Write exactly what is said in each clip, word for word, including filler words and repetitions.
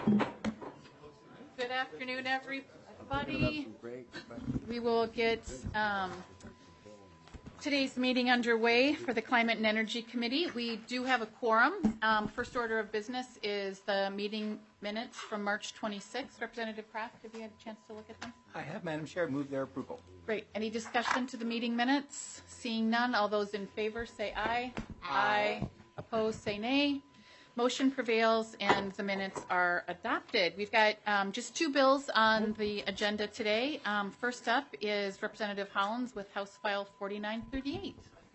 Good afternoon, everybody. We will get um, today's meeting underway for the Climate and Energy Committee. We do have a quorum. Um, first order of business is the meeting minutes from March twenty-sixth. Representative Kraft, have you had a chance to look at them? I have, Madam Chair. Move their approval. Great. Any discussion to the meeting minutes? Seeing none, all those in favor say aye. Aye. Aye. Opposed, say nay. Motion prevails and the minutes are adopted. We've got um, just two bills on the agenda today. Um, first up is Representative Hollins with House File forty-nine thirty-eight.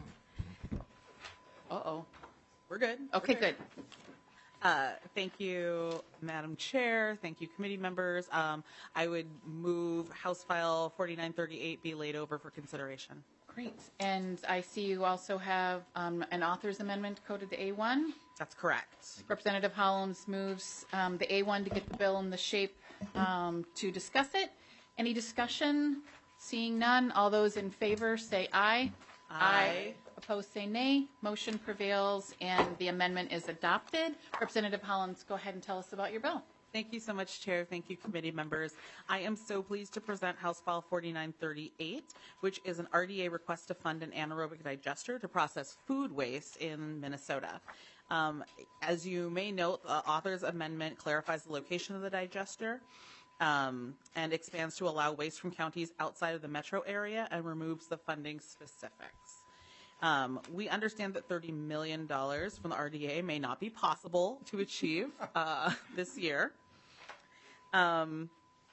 Uh-oh. We're good. Okay, We're good. Uh, thank you, Madam Chair. Thank you, committee members. Um, I would move House File forty-nine thirty-eight be laid over for consideration. Great. And I see you also have um, an author's amendment coded to A one. That's correct. Representative Hollins moves um, the A one to get the bill in the shape um, to discuss it. Any discussion? Seeing none, all those in favor say aye. Aye. Aye. Opposed say nay. Motion prevails and the amendment is adopted. Representative Hollins, go ahead and tell us about your bill. Thank you so much, Chair. Thank you, committee members. I am so pleased to present House File forty-nine thirty-eight, which is an R D A request to fund an anaerobic digester to process food waste in Minnesota. Um, as you may note, the author's amendment clarifies the location of the digester um, and expands to allow waste from counties outside of the metro area and removes the funding specifics. Um, we understand that thirty million dollars from the R D A may not be possible to achieve uh, this year. Um,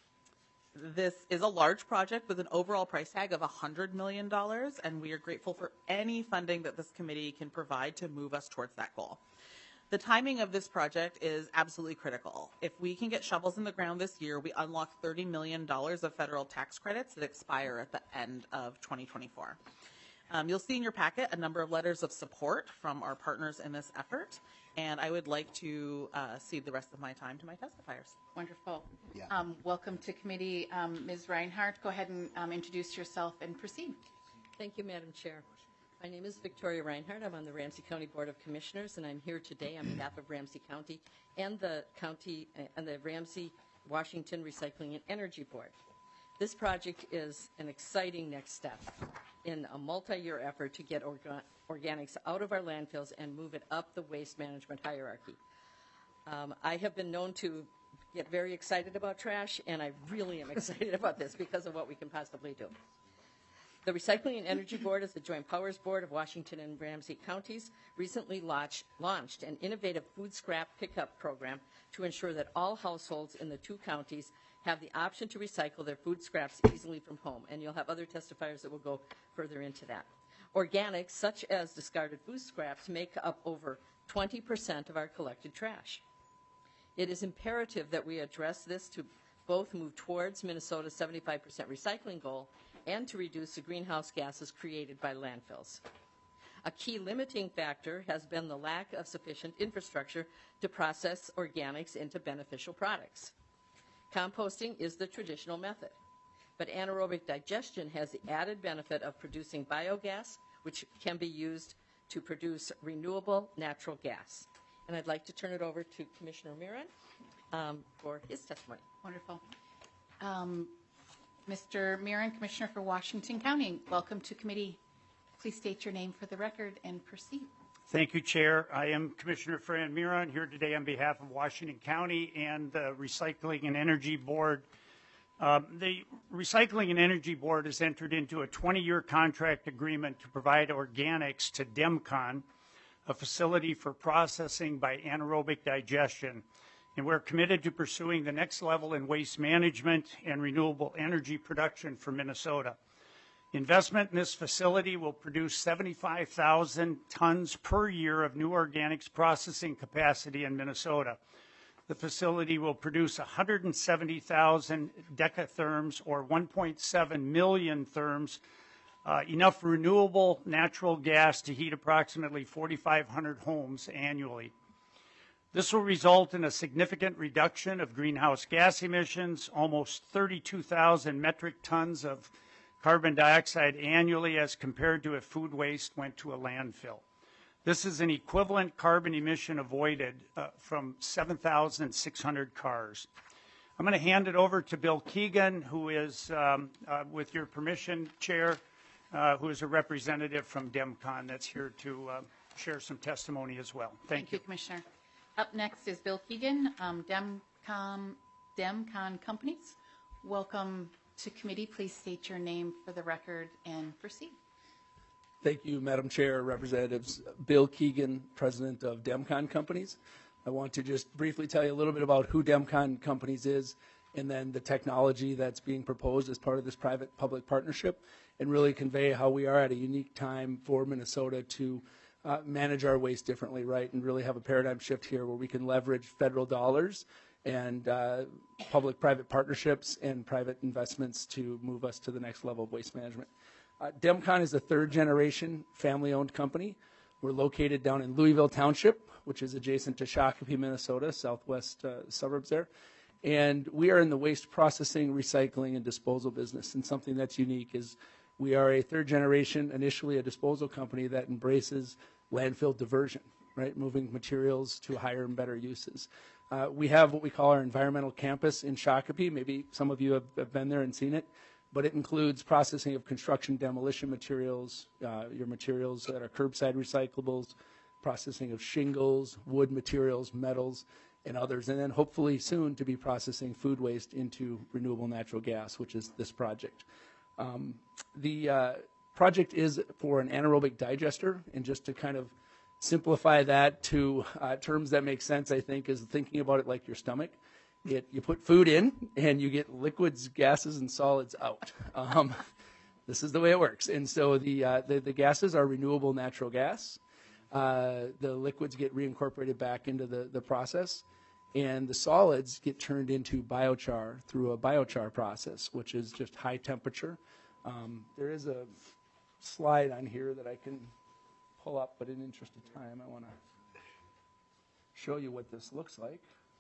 this is a large project with an overall price tag of one hundred million dollars, and we are grateful for any funding that this committee can provide to move us towards that goal. The timing of this project is absolutely critical. If we can get shovels in the ground this year, we unlock thirty million dollars of federal tax credits that expire at the end of twenty twenty-four. Um, you'll see in your packet a number of letters of support from our partners in this effort, and I would like to uh, cede the rest of my time to my testifiers. Wonderful. Yeah. Um, welcome to committee. Um, Miz Reinhardt, go ahead and um, introduce yourself and proceed. Thank you, Madam Chair. My name is Victoria Reinhardt. I'm on the Ramsey County Board of Commissioners, and I'm here today on behalf of Ramsey County and the county uh, and the Ramsey Washington Recycling and Energy Board. This project is an exciting next step in a multi-year effort to get orga organics out of our landfills and move it up the waste management hierarchy. Um, I have been known to get very excited about trash, and I really am excited about this because of what we can possibly do. The Recycling and Energy Board, as the Joint Powers Board of Washington and Ramsey counties, recently launched, launched an innovative food scrap pickup program to ensure that all households in the two counties have the option to recycle their food scraps easily from home, and you'll have other testifiers that will go further into that. Organics, such as discarded food scraps, make up over twenty percent of our collected trash. It is imperative that we address this to both move towards Minnesota's seventy-five percent recycling goal and to reduce the greenhouse gases created by landfills. A key limiting factor has been the lack of sufficient infrastructure to process organics into beneficial products. Composting is the traditional method, but anaerobic digestion has the added benefit of producing biogas, which can be used to produce renewable natural gas. And I'd like to turn it over to Commissioner Miron um, for his testimony. Wonderful. Um, Mister Miron, Commissioner for Washington County, welcome to committee. Please state your name for the record and proceed. Thank you, Chair. I am Commissioner Fran Miron here today on behalf of Washington County and the Recycling and Energy Board. Um, the Recycling and Energy Board has entered into a twenty-year contract agreement to provide organics to DEMCON, a facility for processing by anaerobic digestion. And we're committed to pursuing the next level in waste management and renewable energy production for Minnesota. Investment in this facility will produce seventy-five thousand tons per year of new organics processing capacity in Minnesota. The facility will produce one hundred seventy thousand decatherms, or one point seven million therms, uh, enough renewable natural gas to heat approximately forty-five hundred homes annually. This will result in a significant reduction of greenhouse gas emissions, almost thirty-two thousand metric tons of carbon dioxide annually as compared to if food waste went to a landfill. This is an equivalent carbon emission avoided uh, from seven thousand six hundred cars. I'm going to hand it over to Bill Keegan, who is, um, uh, with your permission, Chair, uh, who is a representative from DEMCON that's here to uh, share some testimony as well. Thank, Thank you, Commissioner. Up next is Bill Keegan, um, DEMCON, DEMCON Companies. Welcome to committee. Please state your name for the record and proceed. Thank you, Madam Chair, Representatives. Bill Keegan, President of DEMCON Companies. I want to just briefly tell you a little bit about who DEMCON Companies is and then the technology that's being proposed as part of this private-public partnership, and really convey how we are at a unique time for Minnesota to uh, manage our waste differently, right, and really have a paradigm shift here where we can leverage federal dollars and uh, public-private partnerships and private investments to move us to the next level of waste management. Uh, DEMCON is a third-generation family-owned company. We're located down in Louisville Township, which is adjacent to Shakopee, Minnesota, southwest uh, suburbs there. And we are in the waste processing, recycling, and disposal business. And something that's unique is we are a third-generation, initially a disposal company that embraces landfill diversion, right, moving materials to higher and better uses. Uh, we have what we call our environmental campus in Shakopee. Maybe some of you have, have been there and seen it. But it includes processing of construction demolition materials, uh, your materials that are curbside recyclables, processing of shingles, wood materials, metals, and others, and then hopefully soon to be processing food waste into renewable natural gas, which is this project. Um, the uh, project is for an anaerobic digester, and just to kind of simplify that to uh, terms that make sense, I think, is thinking about it like your stomach. It, you put food in, and you get liquids, gases, and solids out. Um, this is the way it works. And so the, uh, the, the gases are renewable natural gas. Uh, the liquids get reincorporated back into the, the process, and the solids get turned into biochar through a biochar process, which is just high temperature. Um, there is a slide on here that I can pull up, but in interest of time, I want to show you what this looks like.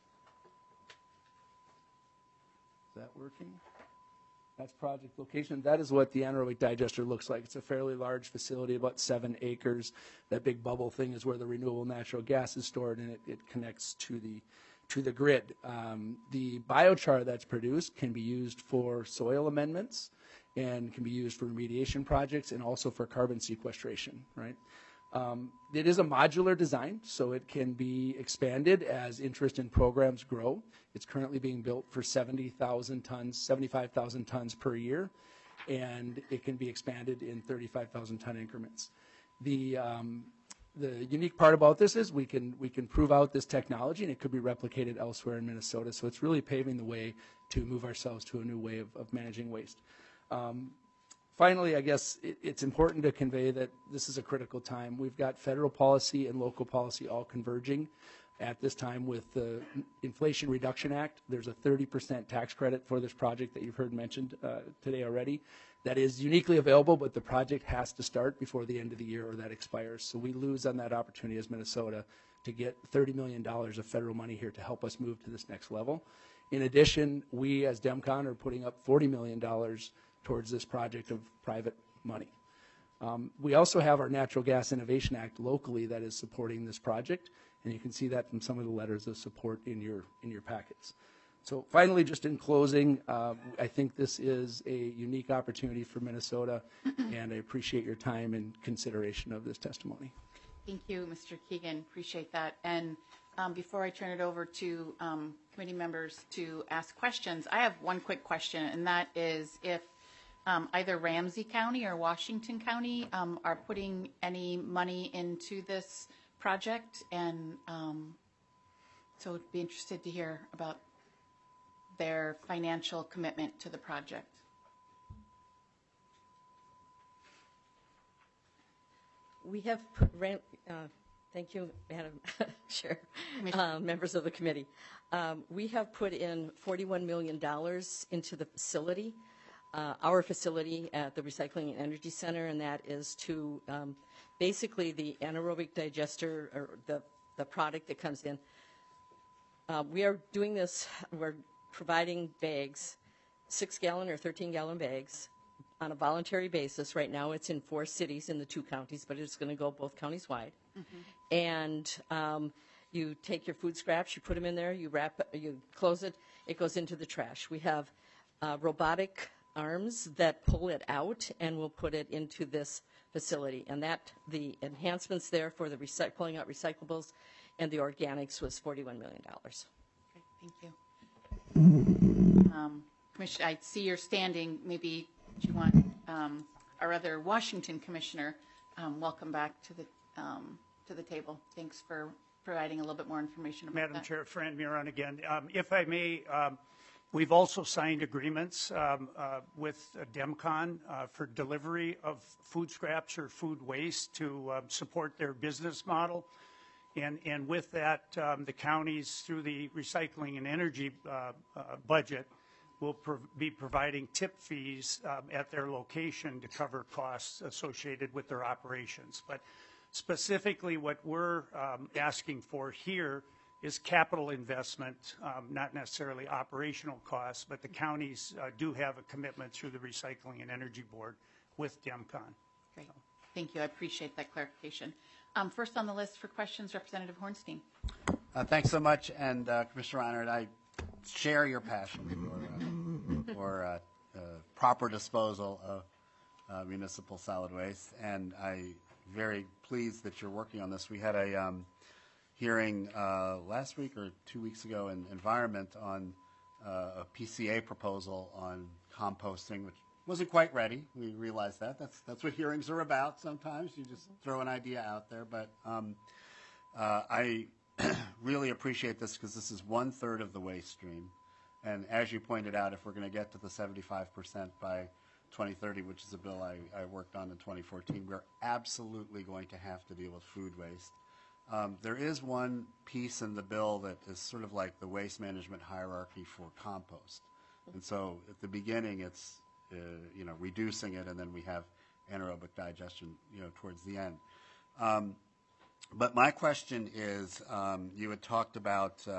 Is that working? That's project location. That is what the anaerobic digester looks like. It's a fairly large facility, about seven acres. That big bubble thing is where the renewable natural gas is stored, and it, it connects to the to the grid. Um, the biochar that's produced can be used for soil amendments and can be used for remediation projects and also for carbon sequestration, right? Um, it is a modular design, so it can be expanded as interest in programs grow. It's currently being built for seventy thousand tons, seventy-five thousand tons per year, and it can be expanded in thirty-five thousand ton increments. The, um, the unique part about this is we can, we can prove out this technology, and it could be replicated elsewhere in Minnesota, so it's really paving the way to move ourselves to a new way of, of managing waste. Um, Finally, I guess it, it's important to convey that this is a critical time. We've got federal policy and local policy all converging at this time with the Inflation Reduction Act. There's a thirty percent tax credit for this project that you've heard mentioned uh, today already. That is uniquely available, but the project has to start before the end of the year or that expires. So we lose on that opportunity as Minnesota to get thirty million dollars of federal money here to help us move to this next level. In addition, we as DEMCON are putting up forty million dollars towards this project of private money. Um, we also have our Natural Gas Innovation Act locally that is supporting this project, and you can see that from some of the letters of support in your in your packets. So finally, just in closing, uh, I think this is a unique opportunity for Minnesota, and I appreciate your time and consideration of this testimony. Thank you, Mister Keegan. Appreciate that. And um, before I turn it over to um, committee members to ask questions, I have one quick question, and that is if Um, either Ramsey County or Washington County um, are putting any money into this project, and um, so I'd be interested to hear about their financial commitment to the project. We have put, ran, uh, thank you, Madam Chair, uh, members of the committee. Um, we have put in forty-one million dollars into the facility. Uh, our facility at the Recycling and Energy Center, and that is to um, basically the anaerobic digester, or the, the product that comes in. Uh, we are doing this, we're providing bags, six gallon or thirteen gallon bags on a voluntary basis. Right now it's in four cities in the two counties, but it's going to go both counties wide. And um, you take your food scraps, you put them in there, you wrap, you close it, it goes into the trash. We have uh, robotic arms that pull it out, and we'll put it into this facility. And that, the enhancements there for the recy- pulling out recyclables and the organics was forty-one million dollars. Great, thank you. Um, Commissioner, I see you're standing. Maybe do you want um, our other Washington commissioner? Um, welcome back to the um, to the table. Thanks for providing a little bit more information about Madam that. Chair, Fran Miron again. Um, if I may, um, we've also signed agreements um, uh, with uh, DEMCON uh, for delivery of food scraps or food waste to uh, support their business model. And, and with that, um, the counties, through the recycling and energy uh, uh, budget, will pro- be providing tip fees um, at their location to cover costs associated with their operations. But specifically, what we're um, asking for here is capital investment, um, not necessarily operational costs, but the counties uh, do have a commitment through the Recycling and Energy Board with DEMCON. Great, thank you. I appreciate that clarification. Um, first on the list for questions, Representative Hornstein. Uh, thanks so much, and uh, Commissioner Reinhardt, I share your passion for, uh, for uh, uh, proper disposal of uh, municipal solid waste, and I'm very pleased that you're working on this. We had a um, hearing uh, last week or two weeks ago in Environment on uh, a P C A proposal on composting, which wasn't quite ready. We realized that. That's that's what hearings are about sometimes. You just throw an idea out there. But um, uh, I really appreciate this because this is one-third of the waste stream. And as you pointed out, if we're going to get to the seventy-five percent by twenty thirty, which is a bill I, I worked on in twenty fourteen, we're absolutely going to have to deal with food waste. Um, there is one piece in the bill that is sort of like the waste management hierarchy for compost. And so at the beginning, it's Uh, you know, reducing it, and then we have anaerobic digestion, you know, towards the end. Um, but my question is, um, you had talked about uh,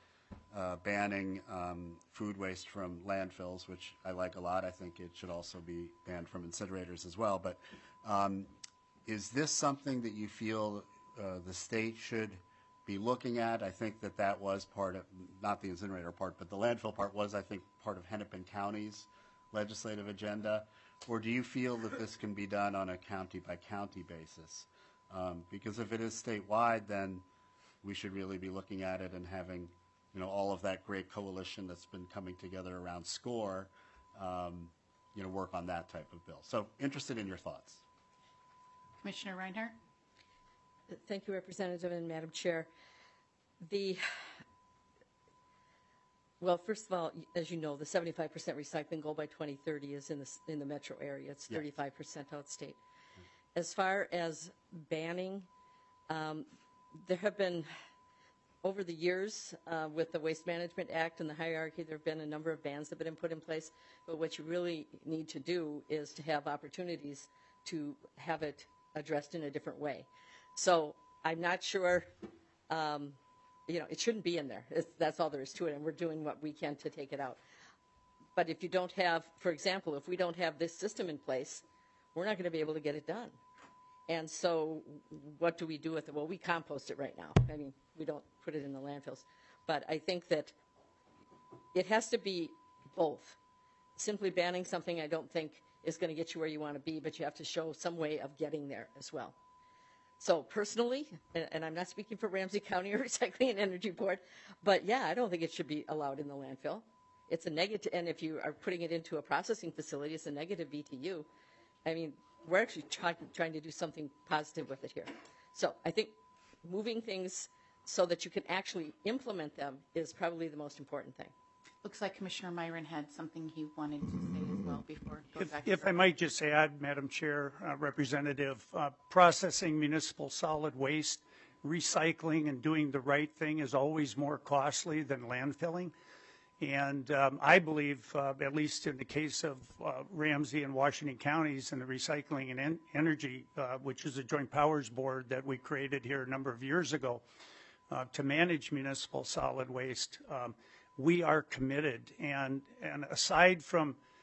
uh, banning um, food waste from landfills, which I like a lot. I think it should also be banned from incinerators as well. But um, is this something that you feel uh, the state should be looking at? I think that that was part of, not the incinerator part, but the landfill part was, I think, part of Hennepin County's legislative agenda, or do you feel that this can be done on a county-by-county basis? Um, because if it is statewide, then we should really be looking at it and having, you know, all of that great coalition that's been coming together around SCORE, um, you know, work on that type of bill. So interested in your thoughts. Commissioner Reinhardt. Thank you, Representative and Madam Chair. The Well, first of all, as you know, the seventy-five percent recycling goal by twenty thirty is in the, in the metro area. It's thirty-five percent outstate. As far as banning, um, there have been, over the years, uh, with the Waste Management Act and the hierarchy, there have been a number of bans that have been put in place. But what you really need to do is to have opportunities to have it addressed in a different way. So I'm not sure... Um, You know, it shouldn't be in there. It's, that's all there is to it, and we're doing what we can to take it out. But if you don't have, for example, if we don't have this system in place, we're not going to be able to get it done. And so what do we do with it? Well, we compost it right now. I mean, we don't put it in the landfills. But I think that it has to be both. Simply banning something I don't think is going to get you where you want to be, but you have to show some way of getting there as well. So personally, and I'm not speaking for Ramsey County or Recycling and Energy Board, but yeah, I don't think it should be allowed in the landfill. It's a negative, and if you are putting it into a processing facility, it's a negative B T U. I mean, we're actually try, trying to do something positive with it here. So I think moving things so that you can actually implement them is probably the most important thing. Looks like Commissioner Myron had something he wanted to say as well before. Go If, back if to I might just add, Madam Chair, uh, Representative, uh, processing municipal solid waste, recycling and doing the right thing is always more costly than landfilling. And um, I believe, uh, at least in the case of uh, Ramsey and Washington counties and the Recycling and en- Energy, uh, which is a joint powers board that we created here a number of years ago uh, to manage municipal solid waste, um, we are committed. And, and aside from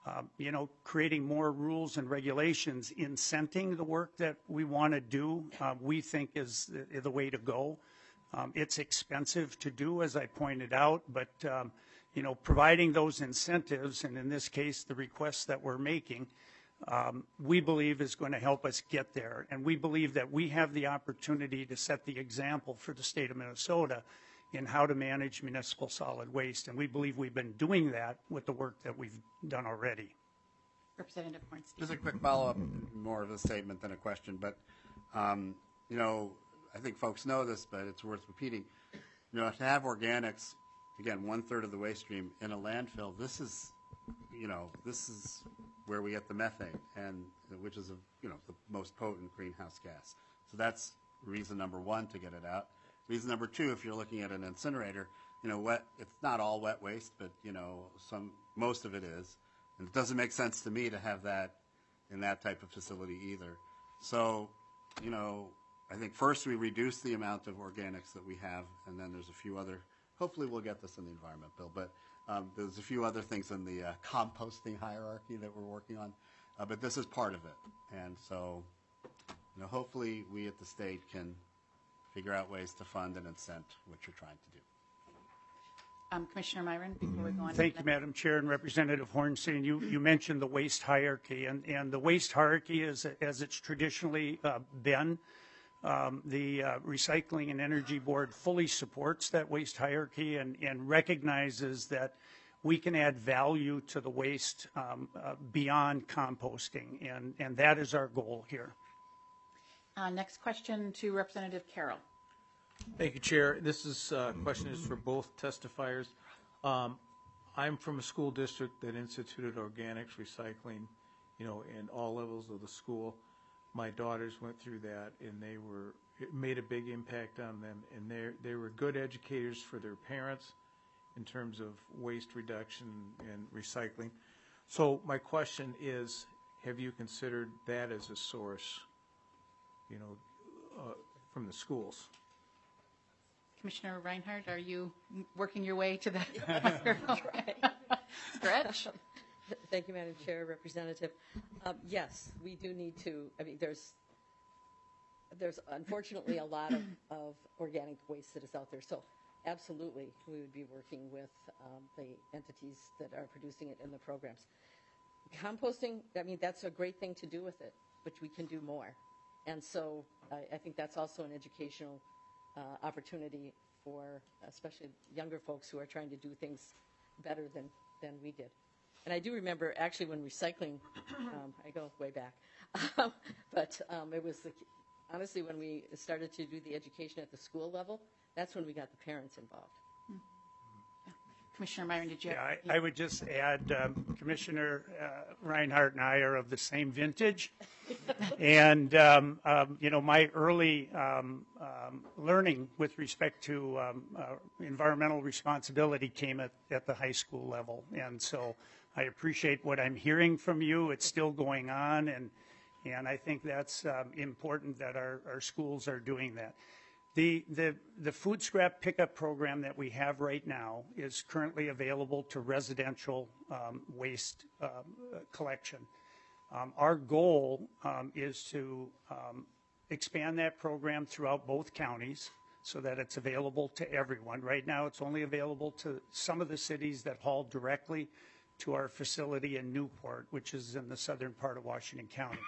um, you know, creating more rules and regulations, incenting the work that we want to do, uh, we think is the, the way to go. Um, it's expensive to do, as I pointed out, but, um, you know, providing those incentives, and in this case, the requests that we're making, um, we believe is going to help us get there. And we believe that we have the opportunity to set the example for the state of Minnesota in how to manage municipal solid waste. And we believe we've been doing that with the work that we've done already. Representative Hornstein. Just a quick follow-up, more of a statement than a question, but, um, you know, I think folks know this, but it's worth repeating. You know, to have organics, again, one-third of the waste stream in a landfill, this is, you know, this is where we get the methane, and which is, a, you know, the most potent greenhouse gas. So that's reason number one to get it out. Reason number two, if you're looking at an incinerator, you know, wet, it's not all wet waste, but, you know, some, most of it is. And it doesn't make sense to me to have that in that type of facility either. So, you know, I think first we reduce the amount of organics that we have, and then there's a few other, hopefully we'll get this in the environment bill, but um, there's a few other things in the uh, composting hierarchy that we're working on, uh, but this is part of it. And so, you know, hopefully we at the state can figure out ways to fund and incent what you're trying to do. Um, Commissioner Myron, before we go on. Thank you, Madam Chair, and Representative Hornstein. You, you mentioned the waste hierarchy, and, and the waste hierarchy is, as it's traditionally uh, been. Um, the uh, Recycling and Energy Board fully supports that waste hierarchy and, and recognizes that we can add value to the waste um, uh, beyond composting, and, and that is our goal here. Uh, next question to Representative Carroll. Thank you, Chair. This is uh, question is for both testifiers. Um, I'm from a school district that instituted organics recycling, you know, in all levels of the school. My daughters went through that, and they were it made a big impact on them, and they they were good educators for their parents in terms of waste reduction and recycling. So my question is, have you considered that as a source, you know, uh, from the schools? Commissioner Reinhardt, are you working your way to that stretch? Thank you, Madam Chair, Representative. Um, yes, we do need to, I mean, there's, there's unfortunately a lot of, of organic waste that is out there. So absolutely, we would be working with um, the entities that are producing it in the programs. Composting, I mean, that's a great thing to do with it, but we can do more. And so I, I think that's also an educational uh, opportunity for especially younger folks who are trying to do things better than, than we did. And I do remember actually when recycling, um, I go way back, but um, it was the, honestly when we started to do the education at the school level, that's when we got the parents involved. Commissioner Myron, did you? Yeah, I, I would just add, um, Commissioner uh, Reinhardt and I are of the same vintage, and um, um, you know, my early um, um, learning with respect to um, uh, environmental responsibility came at, at the high school level, and so I appreciate what I'm hearing from you. It's still going on, and and I think that's um, important that our, our schools are doing that. The, the, the food scrap pickup program that we have right now is currently available to residential um, waste um, collection. Um, our goal um, is to um, expand that program throughout both counties so that it's available to everyone. Right now it's only available to some of the cities that haul directly to our facility in Newport, which is in the southern part of Washington County.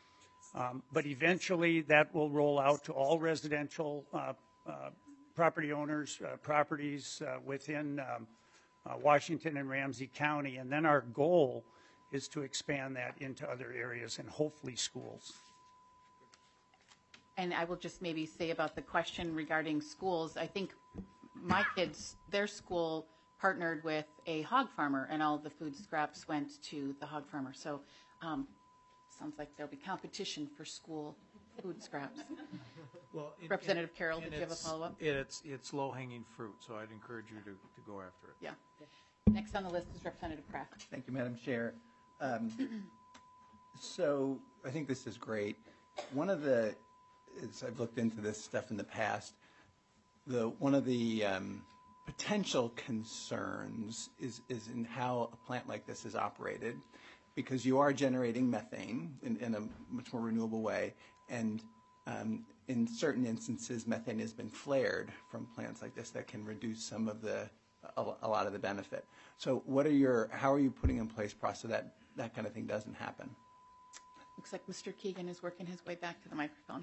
Um, but eventually that will roll out to all residential uh, uh, property owners, uh, properties uh, within um, uh, Washington and Ramsey County. And then our goal is to expand that into other areas and hopefully schools. And I will just maybe say about the question regarding schools, I think my kids, their school partnered with a hog farmer and all the food scraps went to the hog farmer. So um, sounds like there'll be competition for school food scraps. Well, it, Representative and, Carroll, and did you have a follow-up? It's it's low-hanging fruit, so I'd encourage you to, to go after it. Yeah. Next on the list is Representative Kraft. Thank you, Madam Chair. Um, so I think this is great. One of the, as I've looked into this stuff in the past, the one of the um, potential concerns is, is in how a plant like this is operated, because you are generating methane in, in a much more renewable way, and um, in certain instances, methane has been flared from plants like this that can reduce some of the, a, a lot of the benefit. So what are your, how are you putting in place process that that kind of thing doesn't happen? Looks like Mister Keegan is working his way back to the microphone.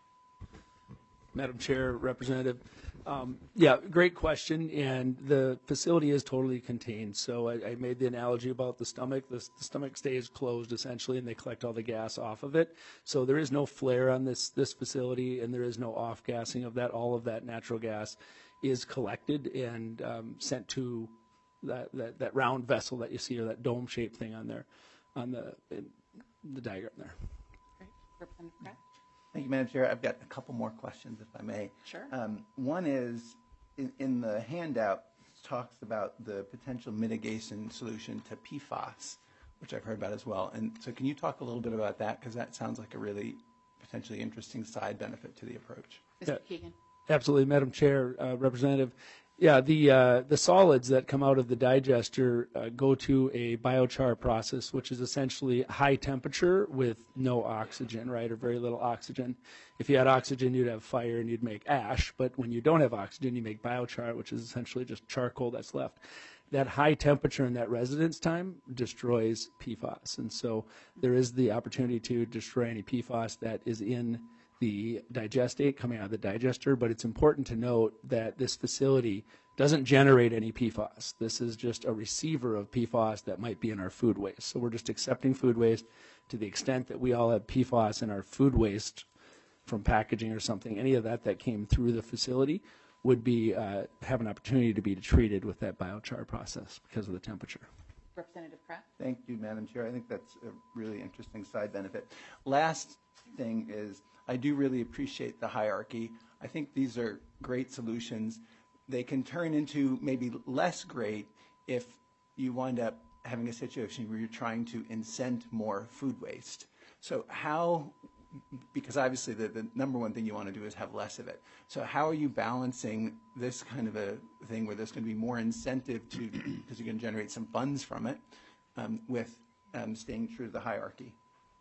Madam Chair, Representative. Um, yeah, great question, and the facility is totally contained. So I, I made the analogy about the stomach. The, the stomach stays closed essentially, and they collect all the gas off of it. So there is no flare on this this facility, and there is no off-gassing of that. All of that natural gas is collected and um, sent to that, that that round vessel that you see, or that dome-shaped thing on there, on the in the diagram there. Great. Representative Pratt? Thank you, Madam Chair. I've got a couple more questions, if I may. Sure. Um, one is, in, in the handout, it talks about the potential mitigation solution to P FAS, which I've heard about as well. And so can you talk a little bit about that? Because that sounds like a really potentially interesting side benefit to the approach. Mister Yeah. Keegan? Absolutely, Madam Chair, uh, Representative. Yeah, the uh, the solids that come out of the digester uh, go to a biochar process, which is essentially high temperature with no oxygen, right, or very little oxygen. If you had oxygen, you'd have fire and you'd make ash. But when you don't have oxygen, you make biochar, which is essentially just charcoal that's left. That high temperature and that residence time destroys P FAS, and so there is the opportunity to destroy any P FAS that is in the digestate coming out of the digester, but it's important to note that this facility doesn't generate any P FAS. This is just a receiver of P FAS that might be in our food waste. So we're just accepting food waste to the extent that we all have P FAS in our food waste from packaging or something. Any of that that came through the facility would be uh, have an opportunity to be treated with that biochar process because of the temperature. Representative Pratt? Thank you, Madam Chair. I think that's a really interesting side benefit. Last thing is, I do really appreciate the hierarchy. I think these are great solutions. They can turn into maybe less great if you wind up having a situation where you're trying to incent more food waste. So how, because obviously the, the number one thing you want to do is have less of it. So how are you balancing this kind of a thing where there's going to be more incentive to, because you're going to generate some funds from it, um, with um, staying true to the hierarchy?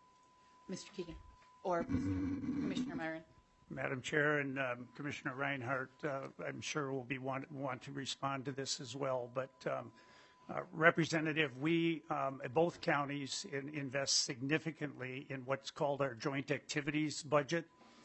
Mister Keegan? Or Commissioner Myron? Madam Chair and um, Commissioner Reinhardt, uh, I'm sure will be want, want to respond to this as well. But um, uh, Representative, we um, at both counties in, invest significantly in what's called our joint activities budget,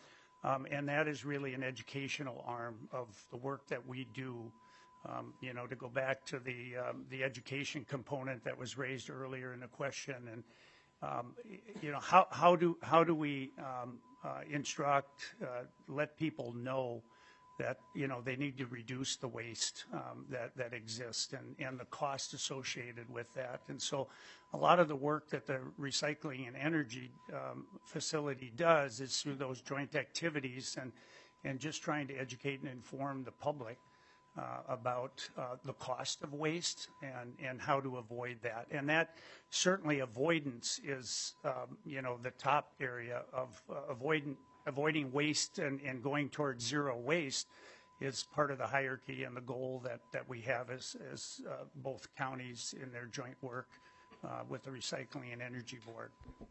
um, and that is really an educational arm of the work that we do. Um, you know, to go back to the um, the education component that was raised earlier in the question, and Um, you know, how, how do how do we um, uh, instruct, uh, let people know that, you know, they need to reduce the waste um, that, that exists and, and the cost associated with that. And so a lot of the work that the recycling and energy um, facility does is through those joint activities and, and just trying to educate and inform the public Uh, about uh, the cost of waste and, and how to avoid that. And that certainly avoidance is, um, you know, the top area of uh, avoiding, avoiding waste and, and going towards zero waste is part of the hierarchy and the goal that, that we have as, as uh, both counties in their joint work uh, with the Recycling and Energy Board.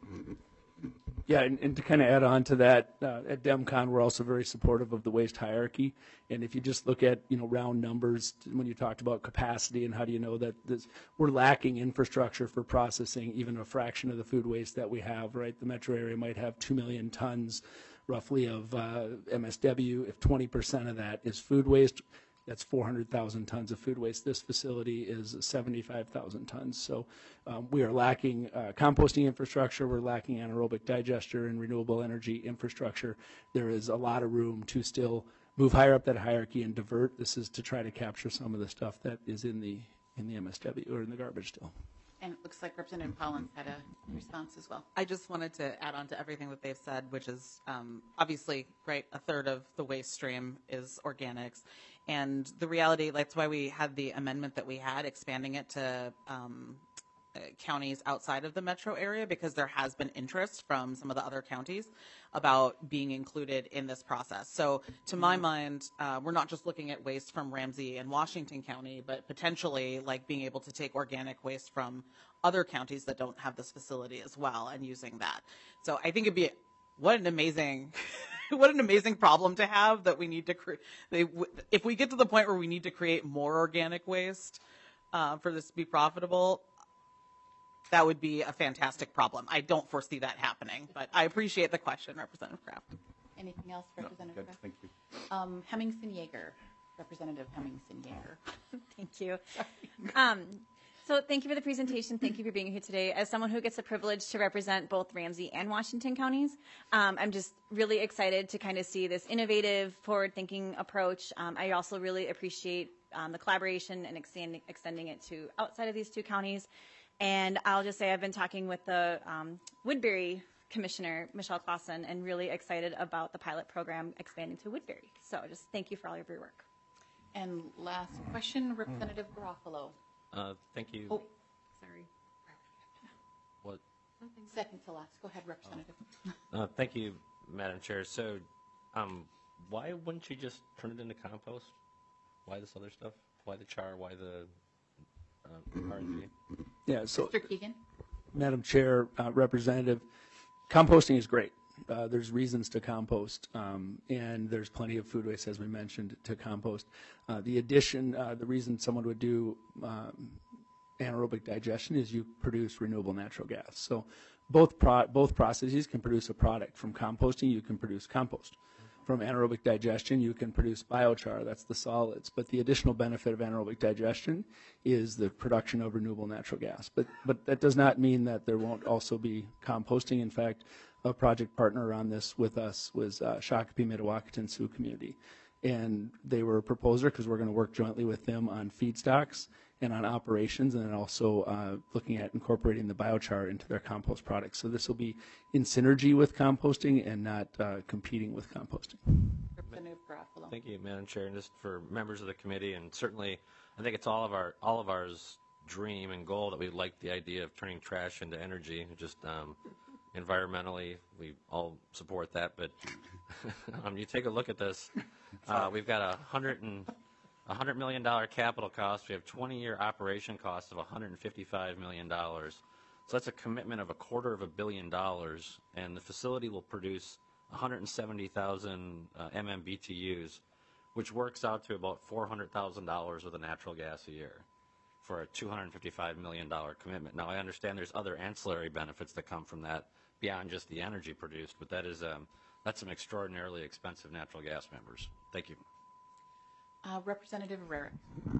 Yeah, and, and to kind of add on to that, uh, at DEMCON, we're also very supportive of the waste hierarchy. And if you just look at, you know, round numbers, when you talked about capacity and how do you know that this, we're lacking infrastructure for processing even a fraction of the food waste that we have, right? The metro area might have two million tons roughly of uh, M S W. If twenty percent of that is food waste, that's four hundred thousand tons of food waste. This facility is seventy-five thousand tons. So um, we are lacking uh, composting infrastructure. We're lacking anaerobic digester and renewable energy infrastructure. There is a lot of room to still move higher up that hierarchy and divert. This is to try to capture some of the stuff that is in the in the M S W or in the garbage still. And it looks like Representative Collins had a response as well. I just wanted to add on to everything that they've said, which is um, obviously, right, a third of the waste stream is organics. And the reality, that's why we had the amendment that we had, expanding it to um, uh, counties outside of the metro area, because there has been interest from some of the other counties about being included in this process. So to my mind, uh, we're not just looking at waste from Ramsey and Washington County, but potentially like being able to take organic waste from other counties that don't have this facility as well and using that. So I think it'd be, what an amazing, what an amazing problem to have that we need to create. If we get to the point where we need to create more organic waste uh, for this to be profitable, that would be a fantastic problem. I don't foresee that happening, but I appreciate the question, Representative Kraft. Anything else, Representative Good, Kraft? thank you. Um, Hemmingson Yeager, Representative Hemmingson Yeager. Thank you. Um, so thank you for the presentation. Thank you for being here today. As someone who gets the privilege to represent both Ramsey and Washington counties, um, I'm just really excited to kind of see this innovative, forward-thinking approach. Um, I also really appreciate um, the collaboration and extending, extending it to outside of these two counties. And I'll just say I've been talking with the um, Woodbury Commissioner, Michelle Clausen, and really excited about the pilot program expanding to Woodbury. So just thank you for all of your work. And last question, Representative Garofalo. Uh, thank you. Oh, sorry. What? Second to last. Go ahead, Representative. Uh, thank you, Madam Chair. So, um, why wouldn't you just turn it into compost? Why this other stuff? Why the char? Why the uh, R and G? Yeah, so, Mister Keegan. Madam Chair, uh, Representative, composting is great. Uh, there's reasons to compost, um, and there's plenty of food waste, as we mentioned, to compost. Uh, the addition, uh, the reason someone would do um, anaerobic digestion is you produce renewable natural gas. So both pro- both processes can produce a product. From composting, you can produce compost. From anaerobic digestion, you can produce biochar, that's the solids. But the additional benefit of anaerobic digestion is the production of renewable natural gas. But, but that does not mean that there won't also be composting. In fact, a project partner on this with us was uh, Shakopee Mdewakanton Sioux Community. And they were a proposer because we're going to work jointly with them on feedstocks and on operations, and then also uh, looking at incorporating the biochar into their compost products. So this will be in synergy with composting and not uh, competing with composting. Representative Garofalo. Thank you, Madam Chair, and just for members of the committee, and certainly, I think it's all of our all of ours dream and goal that we like the idea of turning trash into energy. Just um, environmentally, we all support that. But um, you take a look at this. Uh, we've got a hundred and a hundred million dollar capital cost. We have twenty year operation costs of one hundred fifty-five million dollars. So that's a commitment of a quarter of a billion dollars, and the facility will produce one hundred seventy thousand uh, M M B T Us, which works out to about four hundred thousand dollars worth of natural gas a year for a two hundred fifty-five million dollar commitment. Now, I understand there's other ancillary benefits that come from that beyond just the energy produced, but that is um, that's some extraordinarily expensive natural gas, members. Thank you. Uh, Representative Rarick.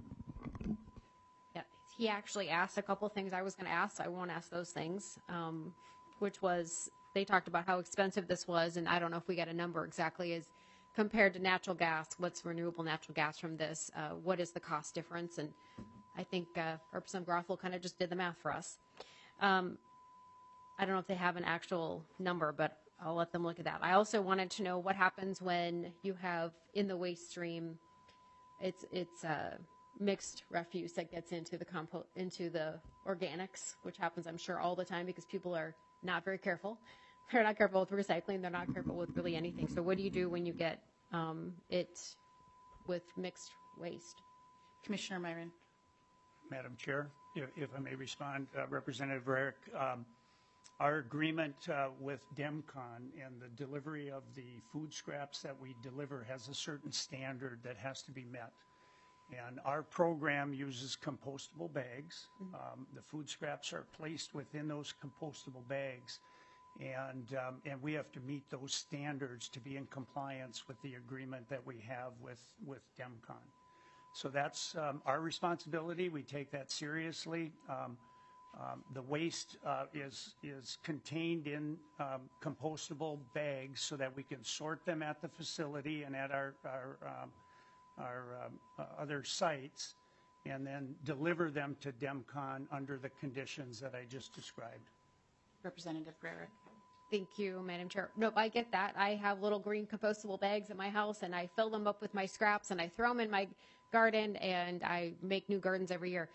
Yeah, he actually asked a couple of things I was going to ask, so I won't ask those things, um, which was, they talked about how expensive this was, and I don't know if we got a number exactly, is compared to natural gas, what's renewable natural gas from this, uh, what is the cost difference, and I think uh, Representative Garofalo kind of just did the math for us. Um, I don't know if they have an actual number, but I'll let them look at that. I also wanted to know what happens when you have in the waste stream, it's it's uh, mixed refuse that gets into the compo- into the organics, which happens, I'm sure, all the time because people are not very careful. They're not careful with recycling. They're not careful with really anything. So what do you do when you get um, it with mixed waste? Commissioner Myron. Madam Chair, if, if I may respond, uh, Representative Rarick, um, our agreement uh, with DEMCON and the delivery of the food scraps that we deliver has a certain standard that has to be met. And our program uses compostable bags. Um, the food scraps are placed within those compostable bags. And, um, and we have to meet those standards to be in compliance with the agreement that we have with, with DEMCON. So that's um, our responsibility. We take that seriously. Um, um, the waste uh, is, is contained in um, compostable bags so that we can sort them at the facility and at our, our, um, our um, uh, other sites, and then deliver them to DEMCON under the conditions that I just described. Representative Rarick. Thank you, Madam Chair. Nope, I get that. I have little green compostable bags at my house, and I fill them up with my scraps, and I throw them in my garden, and I make new gardens every year.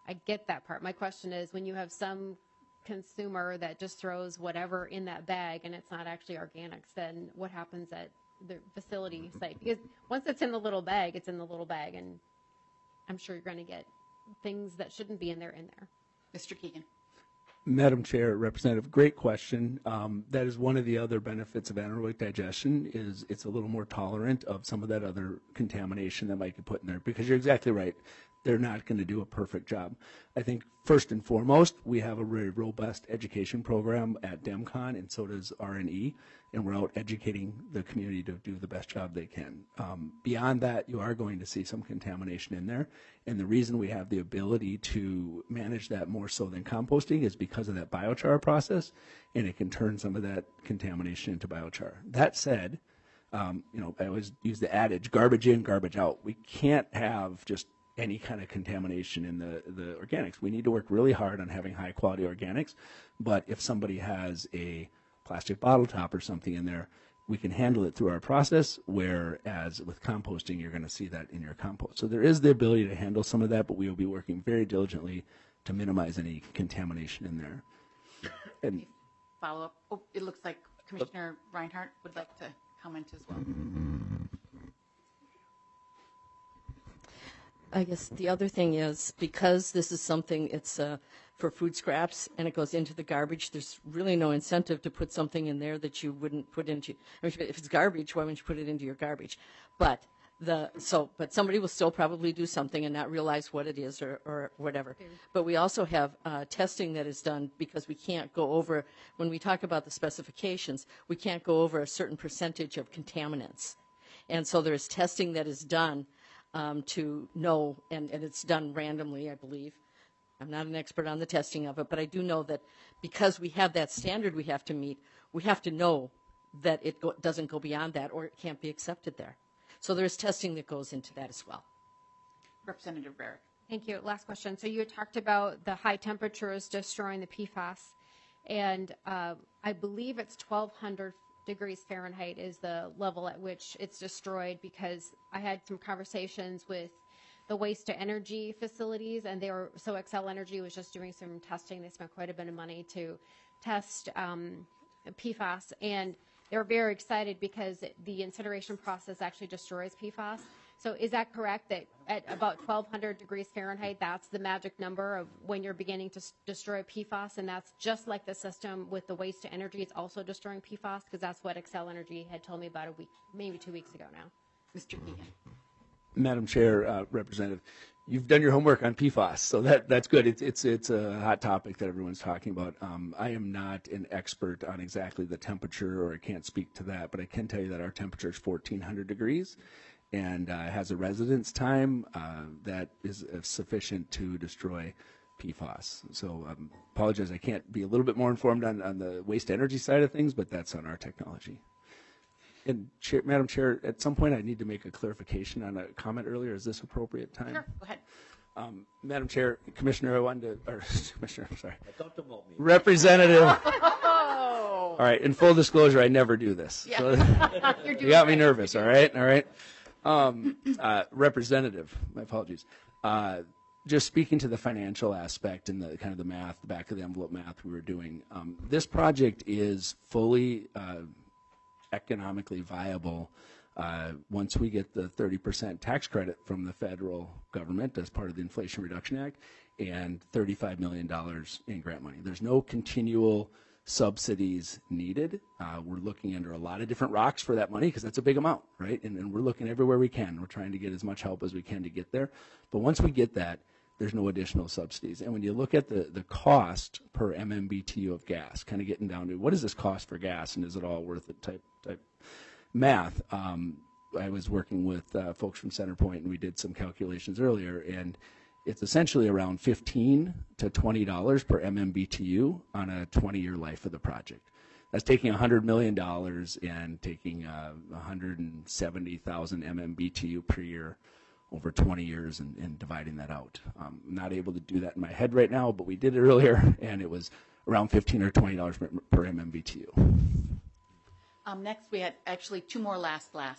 I get that part. My question is, when you have some consumer that just throws whatever in that bag and it's not actually organics, then what happens at the facility site? Because once it's in the little bag, it's in the little bag, and I'm sure you're going to get things that shouldn't be in there in there. Mister Keegan. Madam Chair, Representative, great question. Um, that is one of the other benefits of anaerobic digestion is it's a little more tolerant of some of that other contamination that might get put in there, because you're exactly right. They're not going to do a perfect job. I think first and foremost, we have a very robust education program at DEMCON, and so does R and E, and we're out educating the community to do the best job they can. Um, beyond that, you are going to see some contamination in there, and the reason we have the ability to manage that more so than composting is because of that biochar process, and it can turn some of that contamination into biochar. That said, um, you know, I always use the adage, garbage in, garbage out. We can't have just any kind of contamination in the, the organics. We need to work really hard on having high quality organics, but if somebody has a plastic bottle top or something in there, we can handle it through our process, whereas with composting, you're going to see that in your compost. So there is the ability to handle some of that, but we will be working very diligently to minimize any contamination in there. And Follow up. Oh, it looks like Commissioner Reinhardt would like to comment as well. I guess the other thing is, because this is something, it's uh, for food scraps and it goes into the garbage, there's really no incentive to put something in there that you wouldn't put into, I mean, if it's garbage, why wouldn't you put it into your garbage? But the, so, but somebody will still probably do something and not realize what it is or, or whatever. But we also have uh, testing that is done, because we can't go over, when we talk about the specifications, we can't go over a certain percentage of contaminants. And so there's testing that is done Um, to know, and, and it's done randomly, I believe. I'm not an expert on the testing of it, but I do know that because we have that standard we have to meet, we have to know that it go, doesn't go beyond that, or it can't be accepted there. So there's testing that goes into that as well. Representative Rarick. Thank you. Last question. So you had talked about the high temperatures destroying the P FAS, and uh, I believe it's twelve hundred degrees Fahrenheit is the level at which it's destroyed, because I had some conversations with the waste to energy facilities, and they were, so Xcel Energy was just doing some testing. They spent quite a bit of money to test um, P FAS, and they were very excited because the incineration process actually destroys P FAS. So is that correct, that at about twelve hundred degrees Fahrenheit, that's the magic number of when you're beginning to s- destroy P FAS, and that's just like the system with the waste to energy, it's also destroying P FAS? Because that's what Xcel Energy had told me about a week, maybe two weeks ago now. Mister Keegan. Madam Chair, uh, Representative, you've done your homework on P FAS, so that, that's good. It's, it's, it's a hot topic that everyone's talking about. Um, I am not an expert on exactly the temperature, or I can't speak to that, but I can tell you that our temperature is fourteen hundred degrees. And uh, has a residence time uh, that is uh, sufficient to destroy P FAS. So um, apologize, I can't be a little bit more informed on, on the waste energy side of things, but that's on our technology. And Chair, Madam Chair, at some point I need to make a clarification on a comment earlier. Is this appropriate time? Sure, go ahead. Um, Madam Chair, Commissioner, I wanted to, or Commissioner, I'm sorry. Representative. Oh. All right, in full disclosure, I never do this. Yeah. So You're doing you got me great. nervous, all right? All right. Um, uh, Representative, my apologies. Uh, just speaking to the financial aspect and the kind of the math, the back of the envelope math we were doing, um, this project is fully uh, economically viable uh, once we get the thirty percent tax credit from the federal government as part of the Inflation Reduction Act, and thirty-five million dollars in grant money. There's no continual subsidies needed. Uh, we're looking under a lot of different rocks for that money, because that's a big amount, right? And, and we're looking everywhere we can. We're trying to get as much help as we can to get there. But once we get that, there's no additional subsidies. And when you look at the, the cost per M M B T U of gas, kind of getting down to what does this cost for gas, and is it all worth it type, type math, um, I was working with uh, folks from CenterPoint, and we did some calculations earlier, and it's essentially around fifteen to twenty dollars per M M B T U on a twenty-year life of the project. That's taking one hundred million dollars and taking uh, one hundred seventy thousand M M B T U per year over twenty years, and, and dividing that out. Um, I'm not able to do that in my head right now, but we did it earlier, and it was around fifteen or twenty dollars per, per M M B T U. Um, next, we had actually two more last blasts.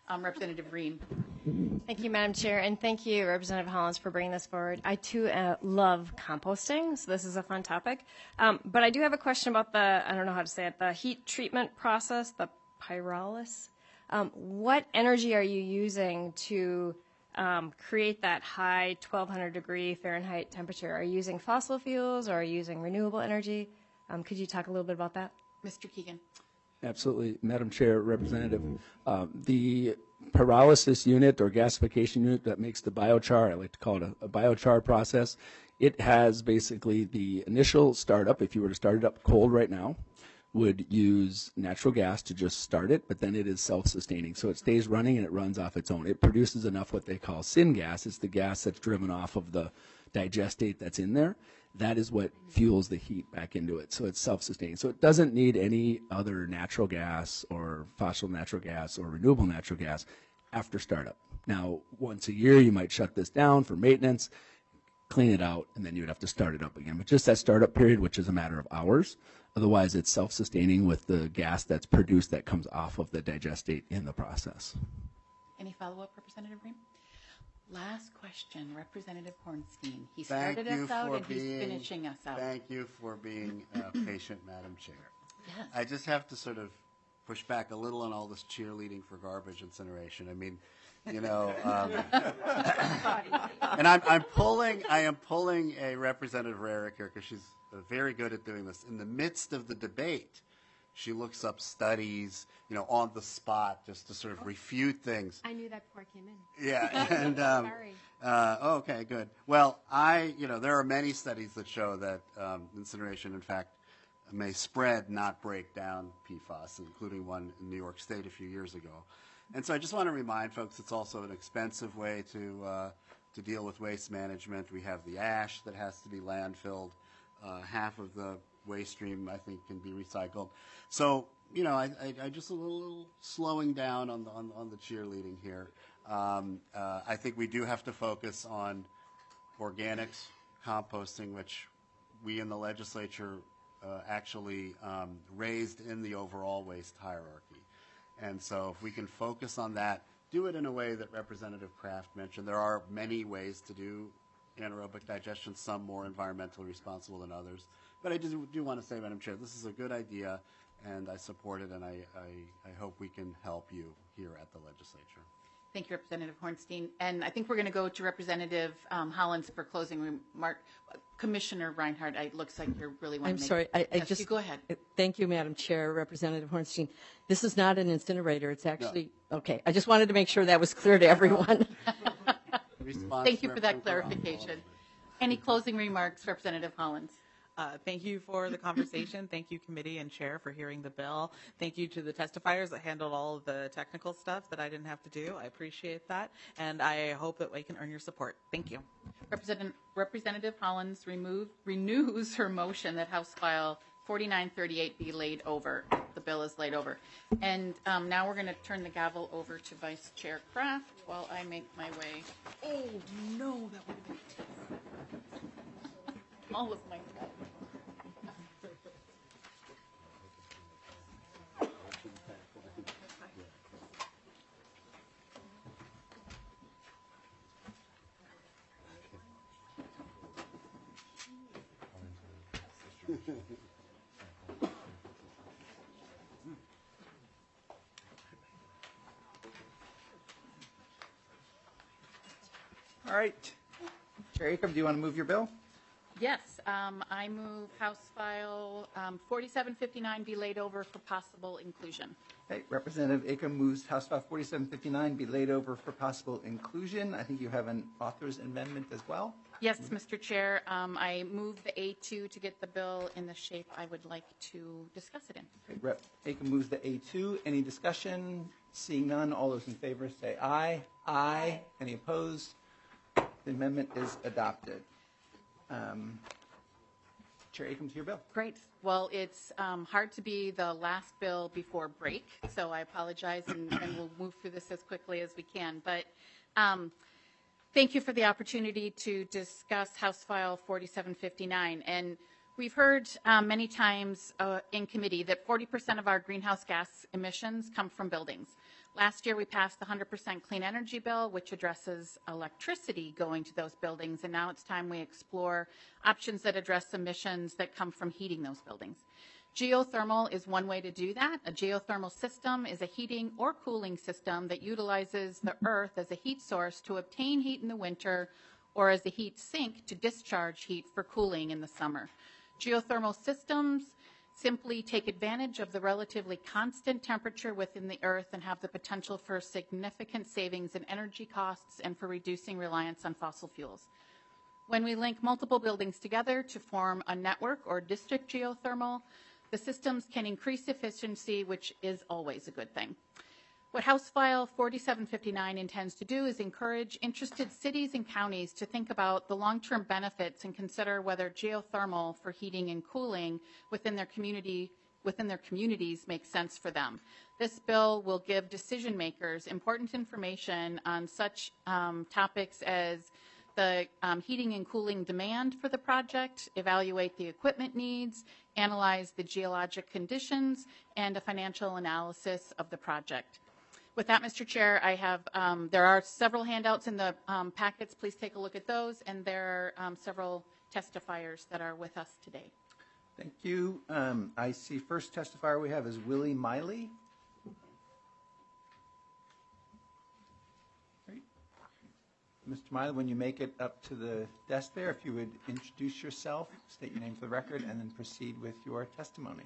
Um, Representative Reen. Thank you, Madam Chair, and thank you, Representative Hollins, for bringing this forward. I, too, uh, love composting, so this is a fun topic. Um, but I do have a question about the, I don't know how to say it, the heat treatment process, the pyrolysis. Um, what energy are you using to um, create that high twelve hundred degree Fahrenheit temperature? Are you using fossil fuels or are you using renewable energy? Um, could you talk a little bit about that? Mister Keegan. Absolutely, Madam Chair, Representative. Um, the pyrolysis unit or gasification unit that makes the biochar, I like to call it a, a biochar process, it has basically the initial startup, if you were to start it up cold right now, would use natural gas to just start it, but then it is self-sustaining. So it stays running and it runs off its own. It produces enough what they call syngas. It's the gas that's driven off of the digestate that's in there. That is what fuels the heat back into it. So it's self-sustaining. So it doesn't need any other natural gas or fossil natural gas or renewable natural gas after startup. Now, once a year, you might shut this down for maintenance, clean it out, and then you'd have to start it up again. But just that startup period, which is a matter of hours. Otherwise, it's self-sustaining with the gas that's produced that comes off of the digestate in the process. Any follow-up, Representative Reem? Last question, Representative Hornstein. He Thank started you us out for and he's being- finishing us out. Thank you for being uh, patient, Madam Chair. Yes. I just have to sort of push back a little on all this cheerleading for garbage incineration. I mean, you know, um, and I'm, I'm pulling, I am pulling a Representative Rarick here because she's uh, very good at doing this. In the midst of the debate, she looks up studies, you know, on the spot just to sort of refute things. I knew that before I came in. Yeah, and um, Sorry. Uh, oh, okay, good. Well, I, you know, there are many studies that show that um, incineration, in fact, may spread, not break down P FAS, including one in New York State a few years ago. And so I just want to remind folks it's also an expensive way to uh, to deal with waste management. We have the ash that has to be landfilled. Uh, half of the waste stream, I think, can be recycled. So, you know, I, I, I just a little, little slowing down on the, on, on the cheerleading here. Um, uh, I think we do have to focus on organics, composting, which we in the legislature uh, actually um, raised in the overall waste hierarchy. And so if we can focus on that, do it in a way that Representative Kraft mentioned. There are many ways to do anaerobic digestion, some more environmentally responsible than others. But I do, do want to say, Madam Chair, this is a good idea, and I support it, and I, I, I hope we can help you here at the legislature. Thank you, Representative Hornstein. And I think we're going to go to Representative um, Hollins for closing remark. Commissioner Reinhardt, it looks like you really want I'm to make... sorry, I, I yes, just... you go ahead. Thank you, Madam Chair, Representative Hornstein. This is not an incinerator, it's actually... No. Okay, I just wanted to make sure that was clear to everyone. Thank you for that clarification. Any closing remarks, Representative Hollins? Uh, thank you for the conversation. Thank you, committee and chair, for hearing the bill. Thank you to the testifiers that handled all of the technical stuff that I didn't have to do. I appreciate that, and I hope that we can earn your support. Thank you. Representative, Representative Hollins remove, renews her motion that House File forty-nine thirty-eight be laid over. The bill is laid over. And um, now we're going to turn the gavel over to Vice Chair Kraft while I make my way. Oh, no, that would have been all of my time. All right. Chair Acom, do you want to move your bill? Yes, um, I move House File um, forty-seven fifty-nine be laid over for possible inclusion. Okay, Representative Acom moves House File forty-seven fifty-nine be laid over for possible inclusion. I think you have an author's amendment as well. Yes, Mister Chair, um, I move the A two to get the bill in the shape I would like to discuss it in. Okay, Rep Acom moves the A two. Any discussion? Seeing none, all those in favor say aye. Aye. Aye. Any opposed? The amendment is adopted. Um, Chair Acom, to your bill. Great. Well, it's um, hard to be the last bill before break, so I apologize, and, and we'll move through this as quickly as we can. But um, thank you for the opportunity to discuss House File forty-seven fifty-nine. And we've heard um, many times uh, in committee that forty percent of our greenhouse gas emissions come from buildings. Last year, we passed the one hundred percent clean energy bill, which addresses electricity going to those buildings, and now it's time we explore options that address emissions that come from heating those buildings. Geothermal is one way to do that. A geothermal system is a heating or cooling system that utilizes the earth as a heat source to obtain heat in the winter or as a heat sink to discharge heat for cooling in the summer. Geothermal systems simply take advantage of the relatively constant temperature within the earth and have the potential for significant savings in energy costs and for reducing reliance on fossil fuels. When we link multiple buildings together to form a network or district geothermal, the systems can increase efficiency, which is always a good thing. What House File forty-seven fifty-nine intends to do is encourage interested cities and counties to think about the long-term benefits and consider whether geothermal for heating and cooling within their community within their communities makes sense for them. This bill will give decision makers important information on such um, topics as the um, heating and cooling demand for the project, evaluate the equipment needs, analyze the geologic conditions, and a financial analysis of the project. With that, Mister Chair, I have, um, there are several handouts in the um, packets. Please take a look at those, and there are um, several testifiers that are with us today. Thank you. Um, I see first testifier we have is Willie Miley. Great. Mister Miley, when you make it up to the desk there, if you would introduce yourself, state your name for the record, and then proceed with your testimony.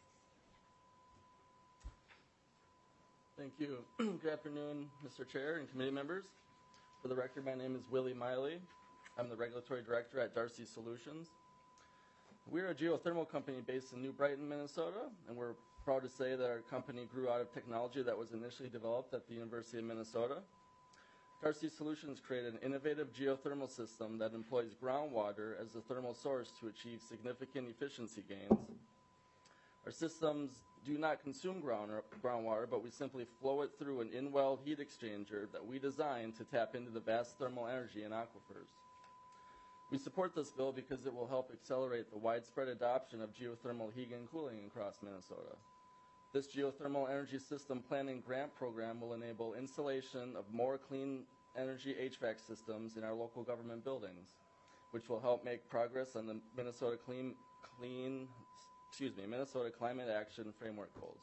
Thank you. Good afternoon, Mister Chair and committee members. For the record, my name is Willie Miley. I'm the Regulatory Director at Darcy Solutions. We're a geothermal company based in New Brighton, Minnesota, and we're proud to say that our company grew out of technology that was initially developed at the University of Minnesota. Darcy Solutions created an innovative geothermal system that employs groundwater as the thermal source to achieve significant efficiency gains. Our systems do not consume ground groundwater, but we simply flow it through an in-well heat exchanger that we designed to tap into the vast thermal energy in aquifers. We support this bill because it will help accelerate the widespread adoption of geothermal heating and cooling across Minnesota. This geothermal energy system planning grant program will enable installation of more clean energy H V A C systems in our local government buildings, which will help make progress on the Minnesota Clean, clean excuse me, Minnesota Climate Action Framework goals.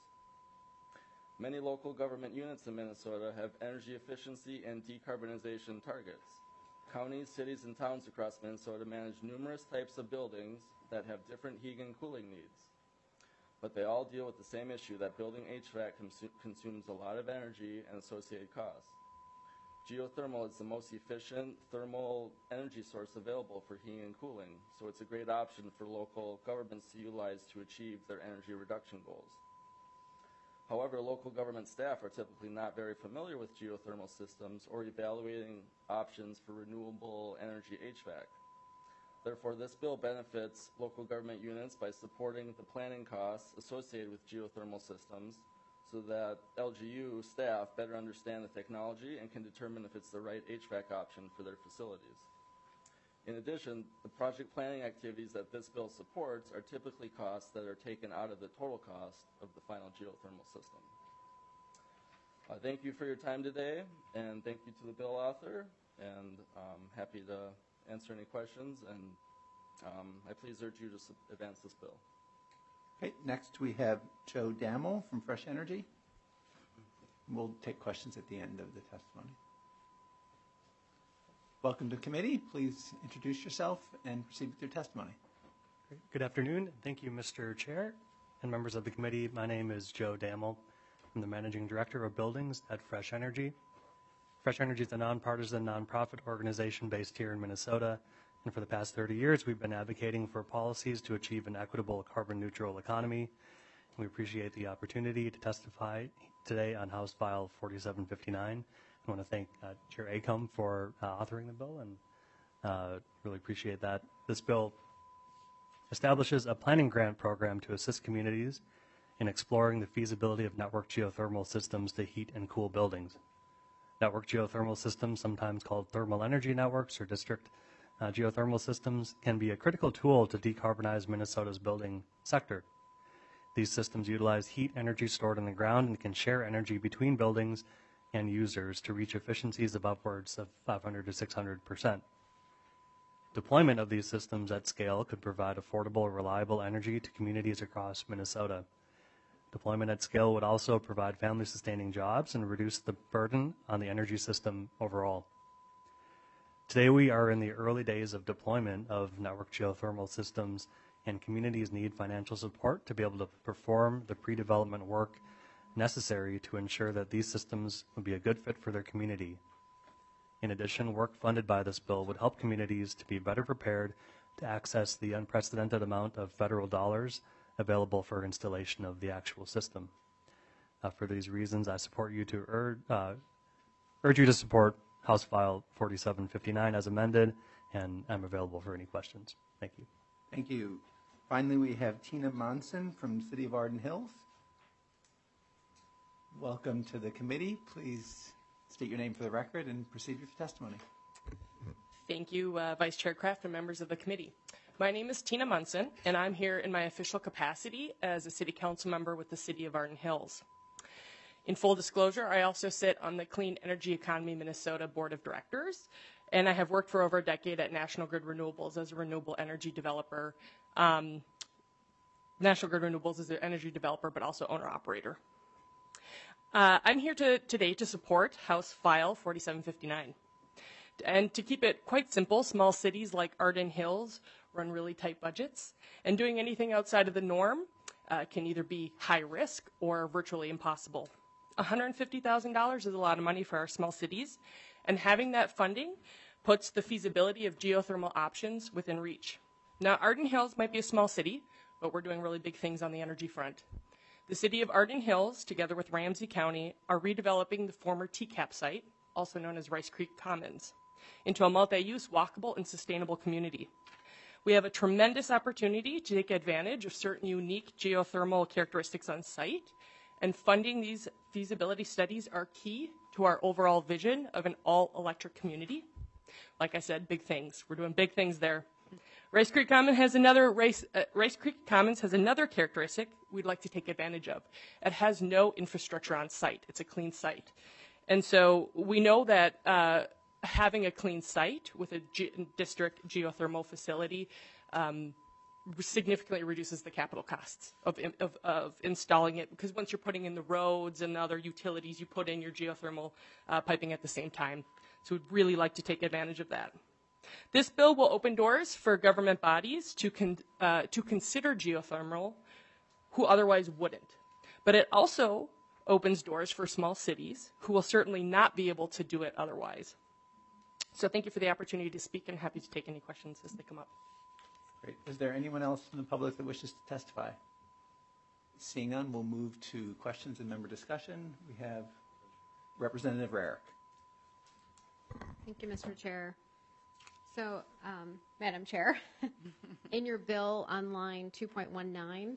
Many local government units in Minnesota have energy efficiency and decarbonization targets. Counties, cities, and towns across Minnesota manage numerous types of buildings that have different heating and cooling needs. But they all deal with the same issue that building H V A C consu consumes a lot of energy and associated costs. Geothermal is the most efficient thermal energy source available for heating and cooling, so it's a great option for local governments to utilize to achieve their energy reduction goals. However, local government staff are typically not very familiar with geothermal systems or evaluating options for renewable energy H V A C. Therefore, this bill benefits local government units by supporting the planning costs associated with geothermal systems so that L G U staff better understand the technology and can determine if it's the right H V A C option for their facilities. In addition, the project planning activities that this bill supports are typically costs that are taken out of the total cost of the final geothermal system. Uh, thank you for your time today, and thank you to the bill author, and I'm happy to answer any questions, and um, I please urge you to advance this bill. Okay, next we have Joe Dammel from Fresh Energy. We'll take questions at the end of the testimony. Welcome to the committee. Please introduce yourself and proceed with your testimony. Good afternoon. Thank you, Mister Chair and members of the committee. My name is Joe Dammel. I'm the Managing Director of Buildings at Fresh Energy. Fresh Energy is a nonpartisan nonprofit organization based here in Minnesota. And for the past thirty years, we've been advocating for policies to achieve an equitable carbon neutral economy. We appreciate the opportunity to testify today on House File forty-seven fifty-nine. I want to thank uh, Chair Acomb for uh, authoring the bill, and uh, really appreciate that. This bill establishes a planning grant program to assist communities in exploring the feasibility of network geothermal systems to heat and cool buildings. Network geothermal systems, sometimes called thermal energy networks or district uh, geothermal systems, can be a critical tool to decarbonize Minnesota's building sector. These systems utilize heat energy stored in the ground and can share energy between buildings and users to reach efficiencies of upwards of five hundred to six hundred percent. Deployment of these systems at scale could provide affordable, reliable energy to communities across Minnesota. Deployment at scale would also provide family-sustaining jobs and reduce the burden on the energy system overall. Today, we are in the early days of deployment of network geothermal systems, and communities need financial support to be able to perform the pre-development work necessary to ensure that these systems would be a good fit for their community. In addition, work funded by this bill would help communities to be better prepared to access the unprecedented amount of federal dollars available for installation of the actual system. Uh, for these reasons, I support you to urge, uh, urge you to support House File forty-seven fifty-nine as amended, and I'm available for any questions. Thank you. Thank you. Finally, we have Tina Monson from City of Arden Hills. Welcome to the committee. Please state your name for the record and proceed with your testimony. Thank you, uh, Vice Chair Kraft and members of the committee. My name is Tina Munson, and I'm here in my official capacity as a City Council member with the City of Arden Hills. In full disclosure, I also sit on the Clean Energy Economy Minnesota Board of Directors, and I have worked for over a decade at National Grid Renewables as a renewable energy developer. Um, National Grid Renewables is an energy developer, but also owner-operator. Uh, I'm here to, today to support House File forty-seven fifty-nine. And to keep it quite simple, small cities like Arden Hills run really tight budgets, and doing anything outside of the norm uh, can either be high risk or virtually impossible. one hundred fifty thousand dollars is a lot of money for our small cities, and having that funding puts the feasibility of geothermal options within reach. Now, Arden Hills might be a small city, but we're doing really big things on the energy front. The City of Arden Hills, together with Ramsey County, are redeveloping the former T CAP site, also known as Rice Creek Commons, into a multi-use, walkable, and sustainable community. We have a tremendous opportunity to take advantage of certain unique geothermal characteristics on site, and funding these feasibility studies are key to our overall vision of an all-electric community. Like I said, big things. We're doing big things there. Rice Creek Commons has another Rice, uh, Rice Creek Commons has another characteristic we'd like to take advantage of. It has no infrastructure on site. It's a clean site, and so we know that uh, having a clean site with a ge district geothermal facility um, significantly reduces the capital costs of, of, of installing it, because once you're putting in the roads and the other utilities, you put in your geothermal uh, piping at the same time. So we'd really like to take advantage of that. This bill will open doors for government bodies to, con uh, to consider geothermal who otherwise wouldn't. But it also opens doors for small cities who will certainly not be able to do it otherwise. So thank you for the opportunity to speak, and happy to take any questions as they come up. Great. Is there anyone else from the public that wishes to testify? Seeing none, we'll move to questions and member discussion. We have Representative Rarick. Thank you, Mister Chair. So, um, Madam Chair, in your bill on line two point one nine,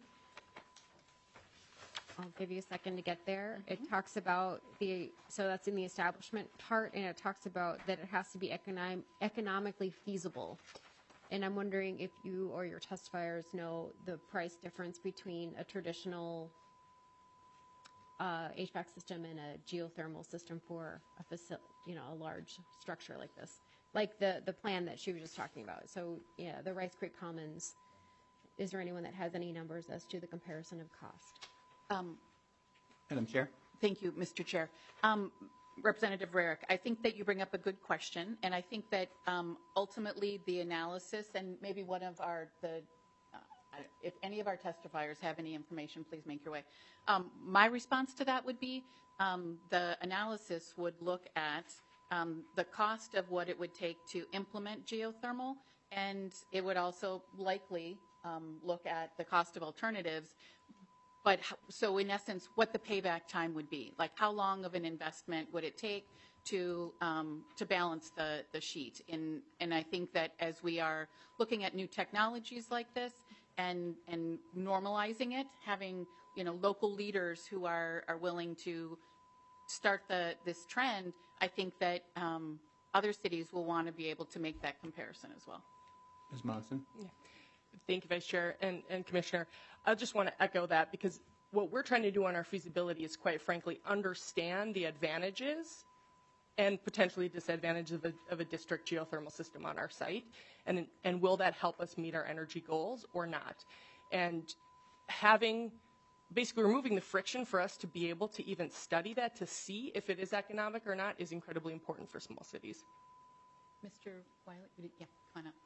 I'll give you a second to get there. Mm-hmm. It talks about the, so that's in the establishment part, and it talks about that it has to be economic, economically feasible. And I'm wondering if you or your testifiers know the price difference between a traditional uh, H V A C system and a geothermal system for a facility, you know, a large structure like this, like the the plan that she was just talking about. So, yeah, the Rice Creek Commons. Is there anyone that has any numbers as to the comparison of cost? Um, Madam Chair. Thank you, Mister Chair. Um, Representative Rarick, I think that you bring up a good question, and I think that um, ultimately the analysis, and maybe one of our, the, uh, if any of our testifiers have any information, please make your way. Um, my response to that would be um, the analysis would look at um, the cost of what it would take to implement geothermal, and it would also likely um, look at the cost of alternatives. But so in essence, what the payback time would be, like how long of an investment would it take to um, to balance the the sheet? And and I think that as we are looking at new technologies like this and and normalizing it, having you know local leaders who are are willing to start the this trend, I think that um, other cities will want to be able to make that comparison as well. Miz Monson. Yeah. Thank you, Vice Chair and, and Commissioner. I just want to echo that because what we're trying to do on our feasibility is, quite frankly, understand the advantages and potentially disadvantages of a, of a district geothermal system on our site, and and will that help us meet our energy goals or not? And having, basically removing the friction for us to be able to even study that to see if it is economic or not is incredibly important for small cities. Mister Wiley, yeah, come on up.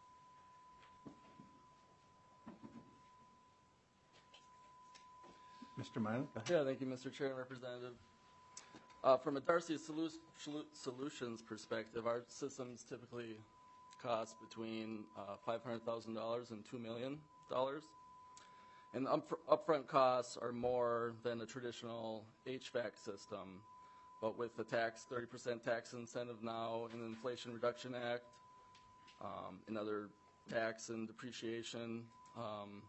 Mister Miley? Yeah, thank you, Mister Chair and Representative. Uh, from a Darcy Solu Solu Solutions perspective, our systems typically cost between uh, five hundred thousand dollars and two million dollars. And the up upfront costs are more than a traditional H V A C system, but with the tax, thirty percent tax incentive now in the Inflation Reduction Act, um, and other tax and depreciation um,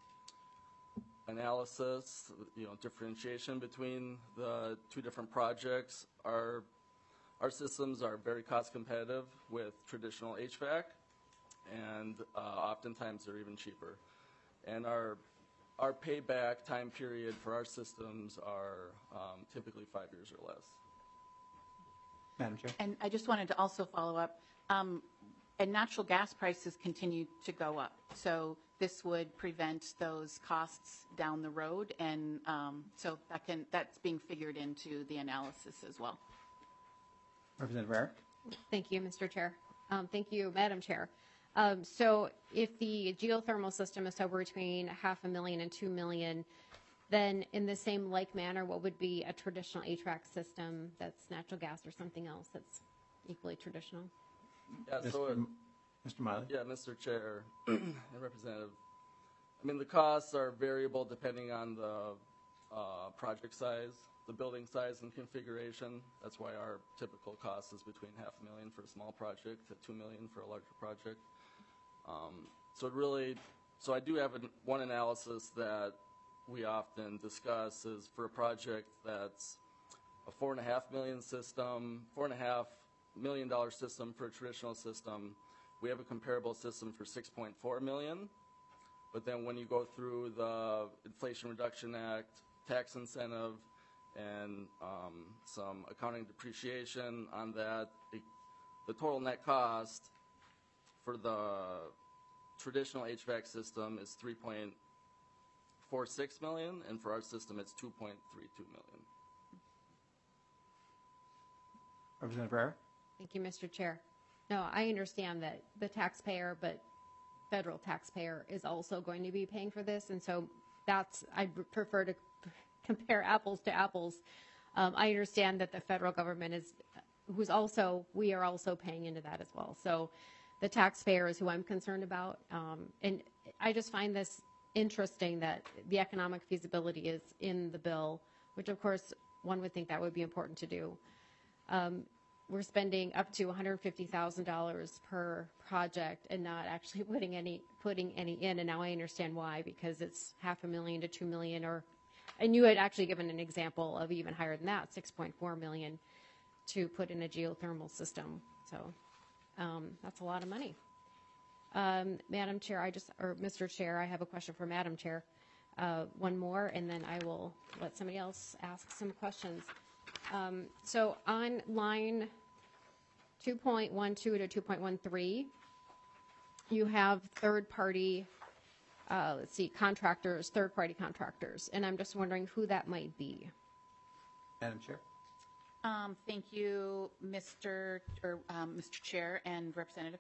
analysis, you know, differentiation between the two different projects, our our systems are very cost competitive with traditional H V A C, and uh, oftentimes they're even cheaper. And our our payback time period for our systems are um, typically five years or less. Madam Chair. And I just wanted to also follow up. Um, and natural gas prices continue to go up. So this would prevent those costs down the road. And um, so that can, that's being figured into the analysis as well. Representative Rarick? Thank you, Mister Chair. Um, thank you, Madam Chair. Um, so if the geothermal system is somewhere between half a million and two million, then in the same like manner, what would be a traditional H V A C system that's natural gas or something else that's equally traditional? Yeah, so it, Mister Miley? Yeah, Mister Chair and Representative. I mean, the costs are variable depending on the uh, project size, the building size and configuration. That's why our typical cost is between half a million for a small project to two million for a larger project. Um, so it really, so I do have an, one analysis that we often discuss is for a project that's a four and a half million system, four and a half million dollar system for a traditional system. We have a comparable system for six point four million. But then when you go through the Inflation Reduction Act, tax incentive, and um, some accounting depreciation on that, it, the total net cost for the traditional H V A C system is three point four six million, and for our system it's two point three two million. Representative Rarick? Thank you, Mister Chair. No, I understand that the taxpayer, but federal taxpayer is also going to be paying for this, and so that's, I prefer to compare apples to apples. Um, I understand that the federal government is, who's also, we are also paying into that as well. So the taxpayer is who I'm concerned about, um, and I just find this interesting that the economic feasibility is in the bill, which of course one would think that would be important to do. Um, we're spending up to one hundred fifty thousand dollars per project and not actually putting any putting any in, and now I understand why, because it's half a million to two million, or and you had actually given an example of even higher than that, six point four million to put in a geothermal system. So um, that's a lot of money. Um, Madam Chair, I just, or Mister Chair, I have a question for Madam Chair. Uh, one more, and then I will let somebody else ask some questions. Um, so on line two point one two to two point one three, you have third-party, uh, let's see, contractors, third-party contractors, and I'm just wondering who that might be. Madam Chair? Um, thank you, Mister or um, Mister Chair and Representative.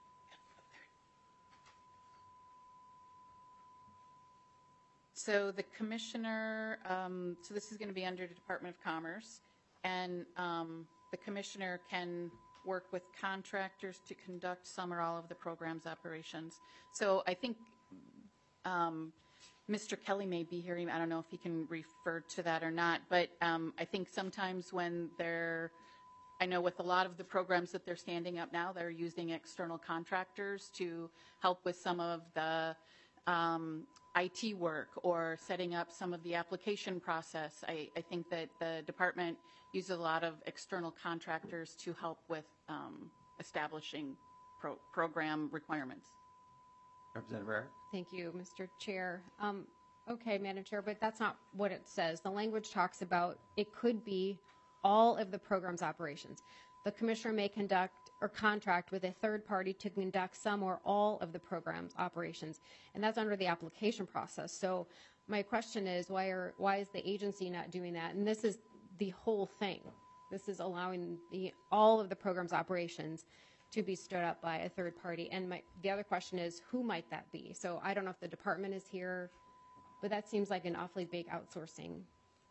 So the commissioner, um, so this is going to be under the Department of Commerce, and um, the commissioner can work with contractors to conduct some or all of the program's operations. So I think um, Mister Kelly may be here. I don't know if he can refer to that or not, but um, I think sometimes when they're, I know with a lot of the programs that they're standing up now, they're using external contractors to help with some of the um, I T work or setting up some of the application process. I, I think that the department uses a lot of external contractors to help with um, establishing pro program requirements. Representative Eric? Thank you, Mister Chair. Um, okay, Madam Chair, but that's not what it says. The language talks about it could be all of the program's operations. The commissioner may conduct or contract with a third party to conduct some or all of the program's operations, and that's under the application process. So my question is, why are why is the agency not doing that? And this is the whole thing. This is allowing the all of the program's operations to be stood up by a third party. And my, the other question is, who might that be? So I don't know if the department is here, but that seems like an awfully big outsourcing.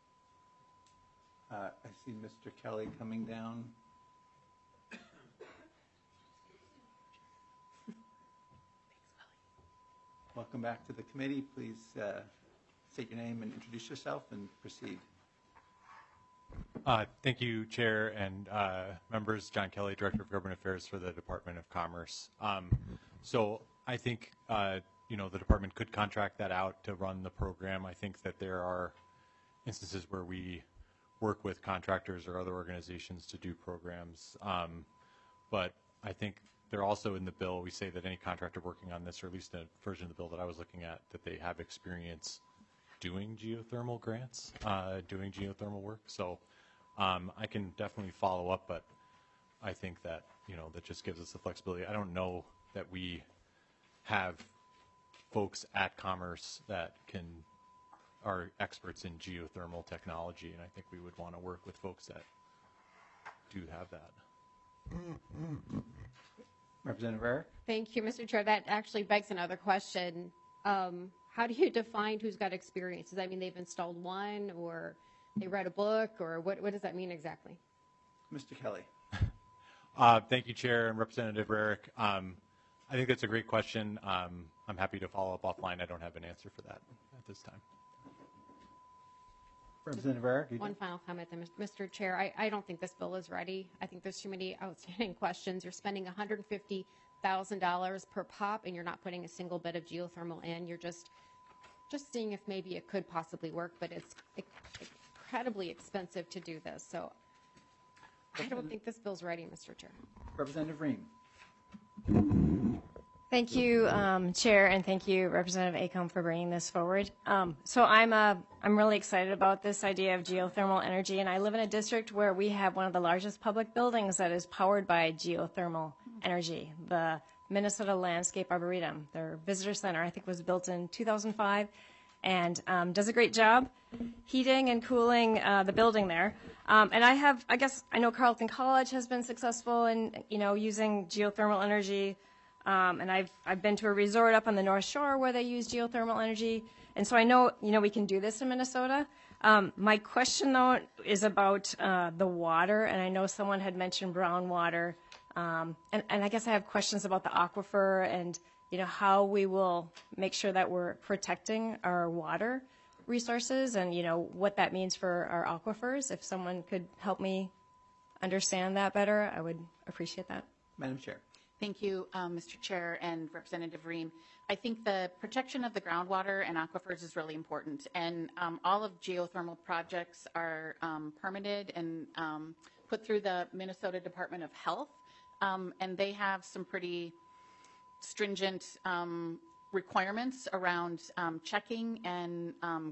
Uh, I see Mister Kelly coming down. Welcome back to the committee. Please uh, state your name and introduce yourself and proceed. Uh, thank you, Chair and uh, members. John Kelly, Director of Government Affairs for the Department of Commerce. Um, so I think, uh, you know, the department could contract that out to run the program. I think that there are instances where we work with contractors or other organizations to do programs. Um, but I think they're also in the bill, we say that any contractor working on this, or at least a version of the bill that I was looking at, that they have experience doing geothermal grants, uh, doing geothermal work. So um, I can definitely follow up, but I think that, you know, that just gives us the flexibility. I don't know that we have folks at Commerce that can are experts in geothermal technology, and I think we would want to work with folks that do have that. Representative Eric? Thank you, Mister Chair. That actually begs another question. Um, how do you define who's got experience? Does that mean they've installed one, or they read a book, or what, what does that mean exactly? Mister Kelly. Uh, thank you, Chair and Representative Eric. Um, I think that's a great question. Um, I'm happy to follow up offline. I don't have an answer for that at this time. Representative Eric? One final comment then, Mister Chair. I, I don't think this bill is ready. I think there's too many outstanding questions. You're spending one hundred fifty thousand dollars per pop, and you're not putting a single bit of geothermal in. You're just just seeing if maybe it could possibly work, but it's incredibly expensive to do this. So I don't think this bill's ready, Mister Chair. Representative Ream. Thank you, um, Chair, and thank you, Representative Acomb, for bringing this forward. Um, so I'm uh, I'm really excited about this idea of geothermal energy, and I live in a district where we have one of the largest public buildings that is powered by geothermal energy, the Minnesota Landscape Arboretum. Their visitor center, I think, was built in two thousand five, and um, does a great job heating and cooling uh, the building there. Um, and I have, I guess, I know Carleton College has been successful in, you know, using geothermal energy. Um, and I've I've been to a resort up on the North Shore where they use geothermal energy, and so I know you know we can do this in Minnesota. Um, my question though is about uh, the water, and I know someone had mentioned brown water, um, and and I guess I have questions about the aquifer and you know how we will make sure that we're protecting our water resources, and you know what that means for our aquifers. If someone could help me understand that better, I would appreciate that. Madam Chair. Thank you, um, Mister Chair and Representative Ream. I think the protection of the groundwater and aquifers is really important, and um, all of geothermal projects are um, permitted and um, put through the Minnesota Department of Health, um, and they have some pretty stringent um, requirements around um, checking and um,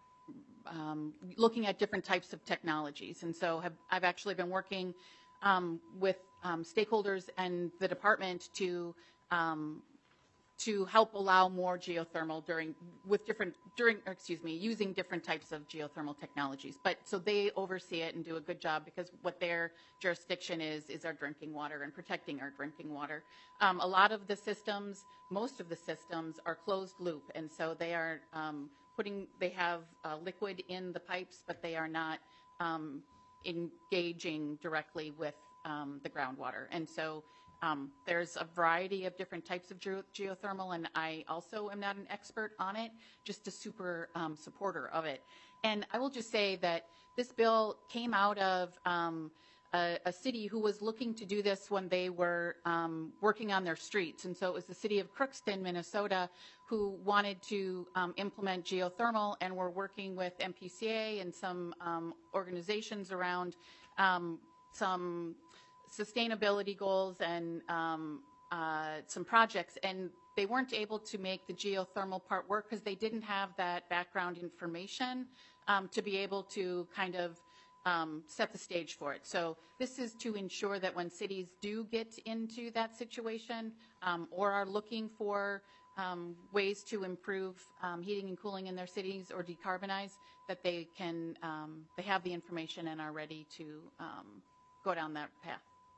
um, looking at different types of technologies. And so have, I've actually been working um, with Um, stakeholders and the department to um, to help allow more geothermal during with different during or excuse me using different types of geothermal technologies. But so they oversee it and do a good job because what their jurisdiction is is our drinking water and protecting our drinking water. Um, a lot of the systems, most of the systems are closed loop, and so they are um, putting they have uh, liquid in the pipes, but they are not um, engaging directly with Um, the groundwater. And so um, there's a variety of different types of ge geothermal, and I also am not an expert on it, just a super um, supporter of it. And I will just say that this bill came out of um, a, a city who was looking to do this when they were um, working on their streets. And so it was the city of Crookston, Minnesota, who wanted to um, implement geothermal, and were working with M P C A and some um, organizations around um, some sustainability goals and um, uh, some projects, and they weren't able to make the geothermal part work because they didn't have that background information um, to be able to kind of um, set the stage for it. So this is to ensure that when cities do get into that situation um, or are looking for um, ways to improve um, heating and cooling in their cities or decarbonize, that they can, um, they have the information and are ready to um, go down that path.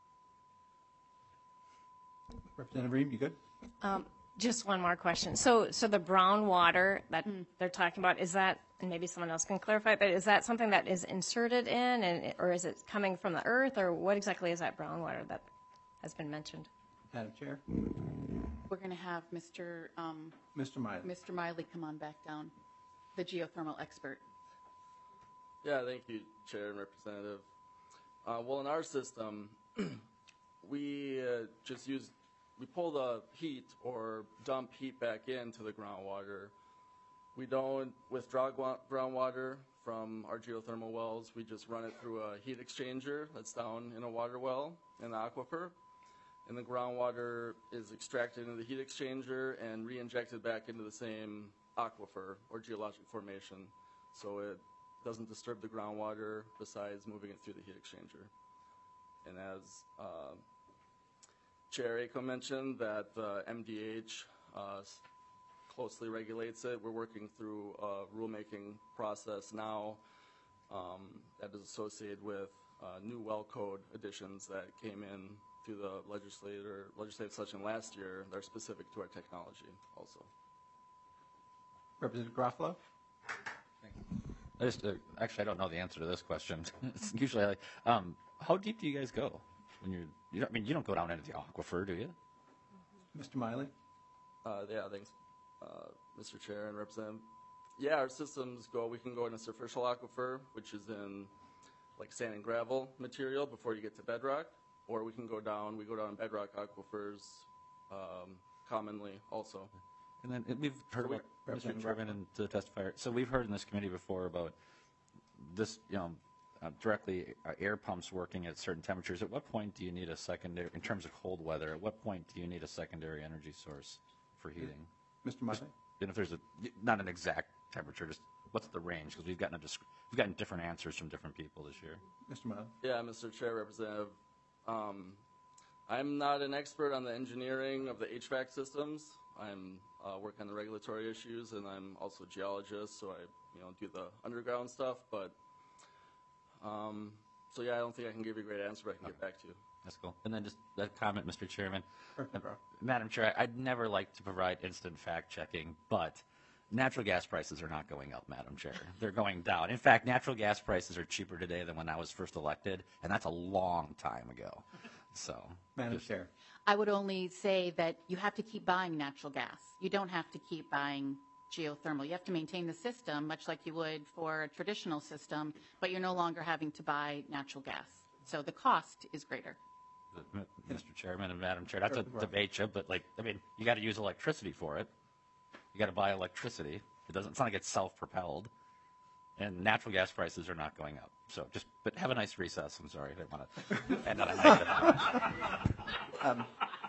Representative Reed, you good? Um, just one more question. So, so the brown water that they're talking about, is that, and maybe someone else can clarify, but is that something that is inserted in, and or is it coming from the earth, or what exactly is that brown water that has been mentioned? Madam Chair? We're going to have Mister Um, Mister Miley. Mister Miley come on back down, the geothermal expert. Yeah, thank you, Chair and Representative. Uh, well, in our system, we uh, just use, we pull the heat or dump heat back into the groundwater. We don't withdraw groundwater from our geothermal wells. We just run it through a heat exchanger that's down in a water well in the aquifer. And the groundwater is extracted into the heat exchanger and re-injected back into the same aquifer or geologic formation. So it doesn't disturb the groundwater besides moving it through the heat exchanger. And as uh, Chair Aiko mentioned, that the M D H uh, closely regulates it. We're working through a rulemaking process now um, that is associated with uh, new well code additions that came in through the legislator, legislative session last year that are specific to our technology also. Representative Garofalo? I just, uh, actually, I don't know the answer to this question. It's usually, like, um, how deep do you guys go when you're? You don't, I mean, you don't go down into the aquifer, do you? Mister Miley? Uh, yeah, thanks, uh, Mister Chair and Representative. Yeah, our systems go. We can go in a superficial aquifer, which is in like sand and gravel material before you get to bedrock, or we can go down. We go down bedrock aquifers um, commonly also. And then uh, we've heard So we- about, Mister Chairman and the testifier, so we've heard in this committee before about this, you know, uh, directly uh, air pumps working at certain temperatures. At what point do you need a secondary, in terms of cold weather, at what point do you need a secondary energy source for heating? Mister Miley? And if there's a, not an exact temperature, just what's the range? Because we've gotten a, disc- we've gotten different answers from different people this year. Mister Miley? Yeah, Mister Chair, Representative. Um, I'm not an expert on the engineering of the H V A C systems. I'm uh, work on the regulatory issues, and I'm also a geologist, so I, you know, do the underground stuff. But um, so yeah, I don't think I can give you a great answer, but I can get back to you. That's cool. And then just a comment, Mister Chairman. Uh, Madam Chair, I'd never like to provide instant fact-checking, but natural gas prices are not going up, Madam Chair. They're going down. In fact, natural gas prices are cheaper today than when I was first elected, and that's a long time ago. So, Madam just- Chair. I would only say that you have to keep buying natural gas. You don't have to keep buying geothermal. You have to maintain the system, much like you would for a traditional system, but you're no longer having to buy natural gas. So the cost is greater. Mister Chairman and Madam Chair, not to debate you, but like, I mean, you got to use electricity for it. You got to buy electricity. It doesn't, it's not like it's self-propelled. And natural gas prices are not going up. So just, but have a nice recess. I'm sorry. I didn't want to end on a negative note. Um,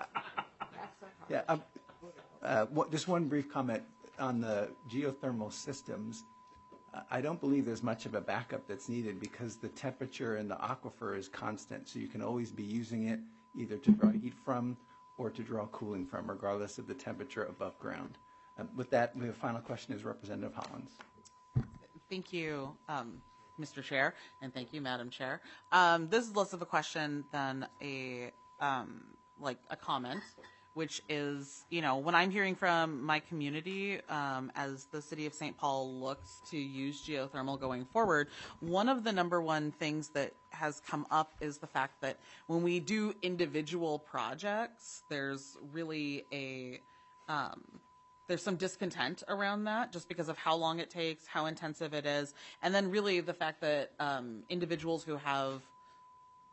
yeah, um, uh, what, just one brief comment on the geothermal systems. Uh, I don't believe there's much of a backup that's needed because the temperature in the aquifer is constant, so you can always be using it either to draw heat from or to draw cooling from, regardless of the temperature above ground. Um, with that, we have a final question is Representative Hollins. Thank you, um, Mister Chair, and thank you, Madam Chair. Um, this is less of a question than a um, like a comment, which is, you know, when I'm hearing from my community um, as the city of Saint Paul looks to use geothermal going forward, one of the number one things that has come up is the fact that when we do individual projects, there's really a um, there's some discontent around that just because of how long it takes, how intensive it is, and then really the fact that um, individuals who have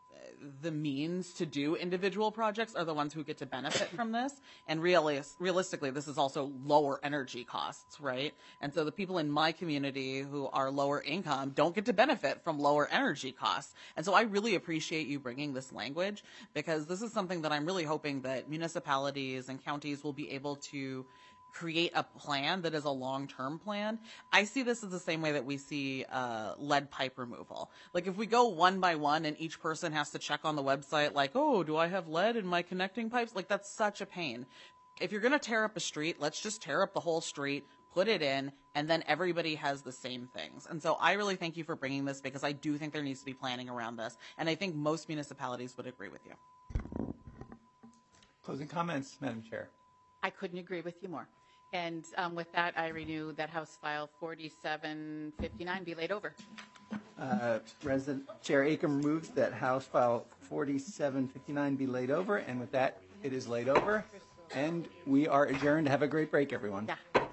the means to do individual projects are the ones who get to benefit from this. And realis- realistically, this is also lower energy costs, right? And so the people in my community who are lower income don't get to benefit from lower energy costs. And so I really appreciate you bringing this language, because this is something that I'm really hoping that municipalities and counties will be able to create a plan that is a long-term plan. I see this as the same way that we see uh, lead pipe removal. Like if we go one by one and each person has to check on the website like, oh, do I have lead in my connecting pipes? Like that's such a pain. If you're going to tear up a street, let's just tear up the whole street, put it in, and then everybody has the same things. And so I really thank you for bringing this, because I do think there needs to be planning around this. And I think most municipalities would agree with you. Closing comments, Madam Chair. I couldn't agree with you more. And um, with that, I renew that House File forty-seven fifty-nine be laid over. Uh, President Chair Acom moves that House File forty-seven fifty-nine be laid over, and with that, it is laid over, and we are adjourned. Have a great break, everyone. Yeah.